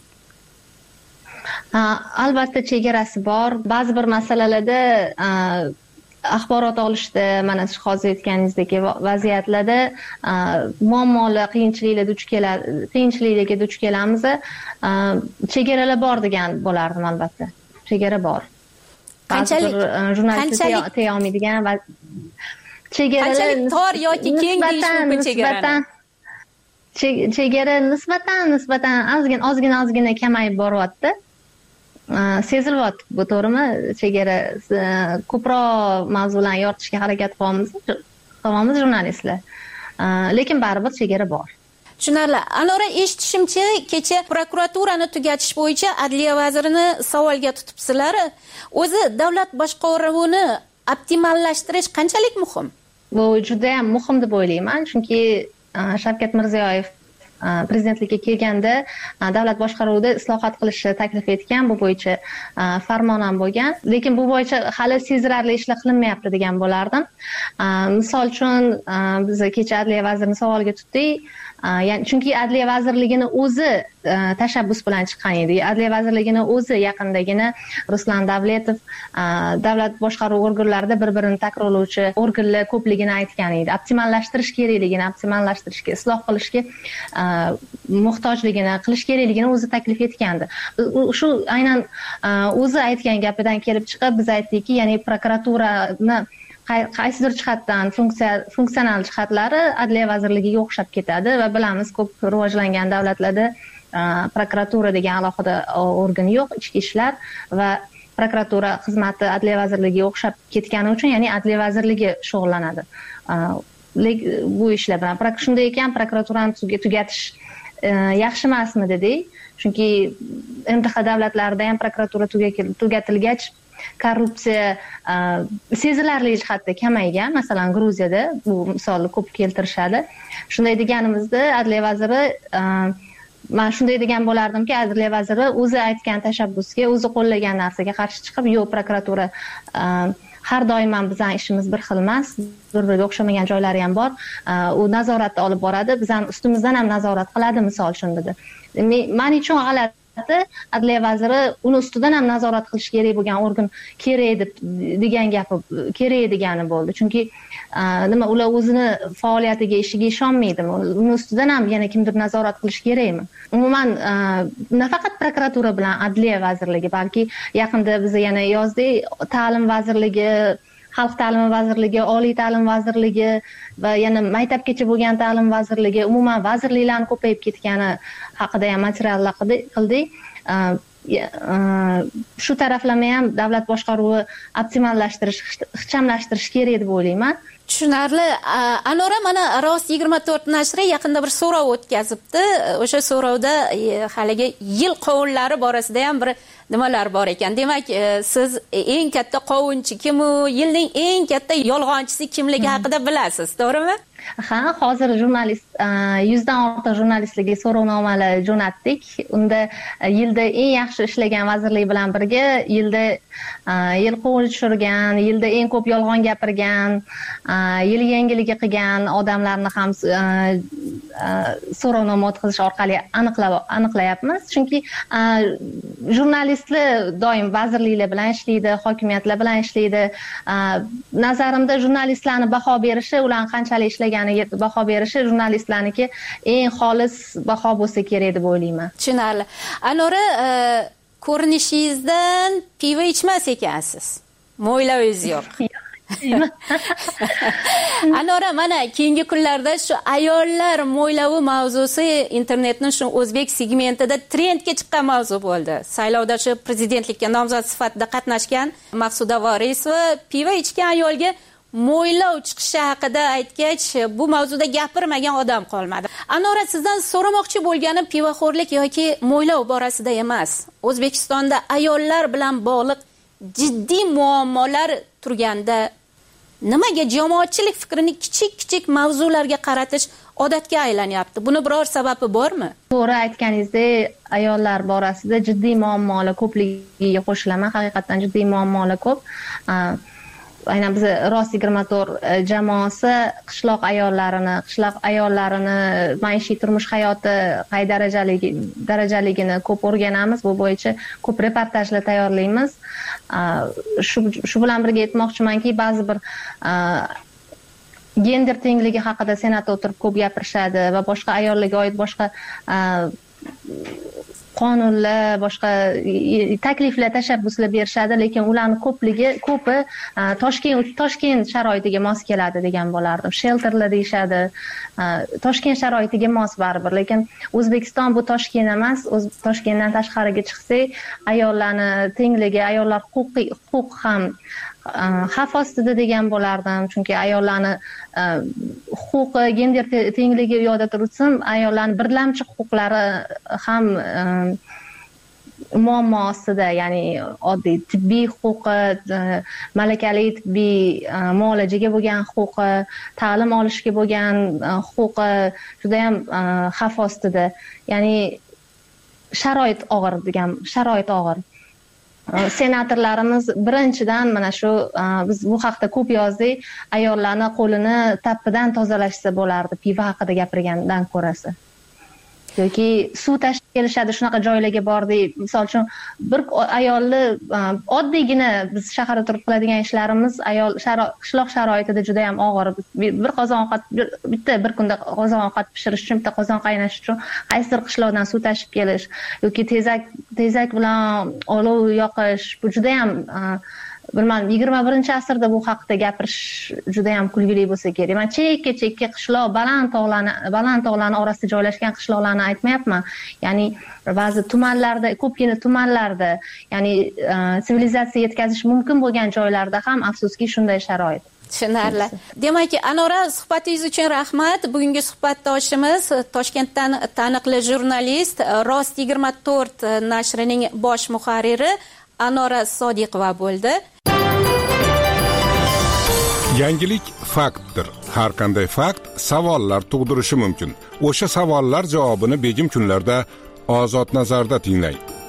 Albatta chegarasi bor. Ba'zi bir masalalarda axborot olishda, mana siz hozir aytganingizdek vaziyatlarda muammolar, qiyinchiliklarga duch kelamiz. Chegaralar bor degan bo'lardim albatta. Chegara bor. Qanchalik jurnalistlar teya olmaydigan va qanchalik tor yoki keng deyish mumkin chegarani? Chegara nisbatan ozgina kamayib boryapti. Sezilyapti, bu to'g'rimi? Chegara ko'proq mavzularni yoritishga harakat qilamiz jurnalistlar. Lekin baribir chegara bor. Tushunarli. Anora, eshitishimcha, kecha prokuraturani tugatish bo'yicha Adliya vazirini savolga tutibsizlar. O'zi davlat boshqaruvini optimallashtirish qanchalik muhim? Bu juda ham muhim deb o'ylayman, chunki Shavkat Mirziyoyev prezidentlikka kelganda davlat boshqaruvida islohot qilishni taklif etgan, bu bo'yicha farmon ham bo'lgan, lekin bu bo'yicha hali sezilarli ishlar qilinmayapti degan bo'lardim. Misol uchun biz kecha adliya vazirini savoliga tutdik. Ya'ni chunki adliya vazirligini o'zi tashabbus bilan chiqqan edi. Adliya vazirligini o'zi yaqindagina Ruslan Davletov davlat boshqaruv organlarida bir-birini takrorlovchi organlar ko'pligini aytgan edi. Optimallashtirish kerakligini, optimallashtirishga, isloh qilishga muhtojligini, qilish kerakligini o'zi taklif etgandi. Shu aynan o'zi aytgan gapidan kelib chiqib biz aytdikki, ya'ni prokuraturani qaysidir jihatdan funksional jihatlari adliya vazirligiga o'xshab ketadi va bilamiz ko'p rivojlangan davlatlarda prokuratura degan alohida organ yo'q, ichki ishlar va prokuratura xizmati adliya vazirligiga o'xshab ketgani uchun, ya'ni adliya vazirligi shug'ullanadi bu ishlar bilan. Shunday ekan, prokuraturani tugatish yaxshi emasmi dedik, chunki MTH davlatlarida ham prokuratura tugatilgach korrupsiya sezilarli jihatda kamaygan. Masalan, Gruziyada bu misolni ko'p keltirishadi. Shunday deganimizda adliya vaziri, men shunday degan bo'lardimki, adliya vaziri o'zi aytgan tashabbusga, o'zi qo'llagan narsaga qarshi chiqib, yo'q, prokuratura har doim ham bizning ishimiz bir xil emas, bir-biriga o'xshamagan joylari ham bor, u nazoratni olib boradi, bizning ustimizdan ham nazorat qiladi, misol uchun dedi. Men uchun g'alati adliya vaziri uni ustidan ham nazorat qilish kerak bo'lgan organ kerak degan gapi kerak degani bo'ldi. Chunki nima, ular o'zini faoliyatiga, ishiga ishonmaydimi? Uni ustidan ham yana kimdir nazorat qilish kerakmi? Umuman nafaqat prokuratura bilan adliya vazirligi, balki yaqinda biz yana yozdik, ta'lim vazirligi, xalq ta'limi vazirligi, oliy ta'lim vazirligi va yana maktabgacha bo'lgan ta'lim vazirligi, umuman vazirliklarning ko'payib ketgani haqida ham materiallar qildik. Shu taraflama ham davlat boshqaruvi optimallashtirish, ixchamlashtirish kerak deb o'ylayman. Tushunarli. Anora, mana Rost 24 nashri yaqinda bir so'rov o'tkazibdi. O'sha so'rovda haligi yil qovunlari borasida ham bir nimalar bor ekan. Demak, siz eng katta qovunchi kim, yilning eng katta yolg'onchisi kimligi haqida bilasiz, to'g'rimi? Ha, hozir jurnalist 100 dan ortiq jurnalistlarga so'rovnomalar jo'natdik. Unda yilda eng yaxshi ishlagan vazirlik bilan birga yilda yil qovun tushirgan, yilda eng ko'p yolg'on gapirgan, yil yangiligi qilgan odamlarni ham so'rovnoma o'tkazish orqali aniqlayapmiz. Chunki jurnalistlar doim vazirliklar bilan ishlaydi, hokimiyatlar bilan ishlaydi. Nazarimda jurnalistlarni baho berishi, ularning qanchalik ishlaganiga baho berishi jurnalistlarniki eng xolis baho bo'lsa kerak deb o'ylayman. Tushunarli. Anora, ko'rinishingizdan pivo ichmas ekansiz. Mo'ylavingiz yo'q. Anora, mana keyingi kunlarda shu ayollar mo'ylavi mavzusi internetning shu o'zbek segmentida trendga chiqqan mavzu bo'ldi. Saylovda shu prezidentlikka nomzod sifatida qatnashgan Maqsuda Vorisova pivo ichgan ayolga mo'ylov chiqishi haqida aytgach, bu mavzuda gapirmagan odam qolmadi. Anora, sizdan so'ramoqchi bo'lganim pivoxo'rlik yoki mo'ylov borasida emas. O'zbekistonda ayollar bilan bog'liq jiddiy muammolar turganda nimaga jamoatchilik fikrini kichik mavzularga qaratish odatga aylanyapti? Buni biror sababi bormi? To'g'ri aytganingizdek, ayollar borasida jiddiy muammolar ko'pligiga qo'shilaman. Haqiqatan jiddiy muammolar ko'p. Aynan biz Rost 24 jamoasi qishloq ayollarini maishiy turmush hayoti qay darajaligini ko'p o'rganamiz. Bu bo'yicha ko'p reportajlar tayyorlaymiz. Shu bilan birga aytmoqchimanki, ba'zi bir gender tengligi haqida senatda o'tirib ko'p gapirishadi va boshqa ayollarga oid boshqa qonunlar, boshqa takliflar, tashabbuslar berishadi, lekin ularning ko'pi Toshkent sharoitiga mos keladi degan bo'lardim. Shelterlar deyishadi. Toshkent sharoitiga mos baribir, lekin O'zbekiston bu Toshkent emas. Toshkentdan tashqariga chiqsak, ayollarni tengligi, ayollar huquq ham xavf ostida degan bo'lardim. Chunki ayollarni huquqi, gender tengligi u yoqda tursin, ayollarning birlamchi huquqlari ham muammo ostida, ya'ni oddiy tibbiy huquqi, malakali tibbiy muolajaga bo'lgan huquqi, ta'lim olishga bo'lgan huquqi juda ham xavf ostida. Ya'ni sharoit og'ir. Senatorlarimiz birinchidan mana shu biz bu haqda ko'p yozdik, ayollarni qo'lini tappidan tozalashsa bo'lardi, piva haqida gapirgandan ko'rasi. Yoki suv tashib kelishadi, shunaqa joylarga bordik. Misol uchun bir ayolni oddiygina biz shaharda turib qiladigan ishlarimiz qishloq sharoitida juda ham og'ir. Bir qozon ovqat bir kunda qozon ovqat pishirish uchun, bitta qozon qaynash uchun qaysidir qishloqdan suv tashib kelish yoki tezak bilan olov yoqish, bu juda ham bilmadim, 21-asrda bu haqida gapirish juda ham kulgili bo'lsa kerak. Men chekka qishloq, baland tog'larning orasida joylashgan qishloqlarni aytmayapman. Ya'ni ba'zi tumanlarda, ko'pgina tumanlarda, ya'ni sivilizatsiya yetkazish mumkin bo'lgan joylarda ham afsuski shunday sharoit. Tushunarli. Demak, Anora, suhbatingiz uchun rahmat. Bugungi suhbatdoshimiz Toshkentdan taniqli jurnalist, Rost 24 nashrining bosh muharriri Anora Sodiqova bo'ldi. Yangilik faktdir. Har qanday fakt savollar tug'dirishi mumkin. O'sha savollar javobini begim kunlarda Ozod nazarda tinglang.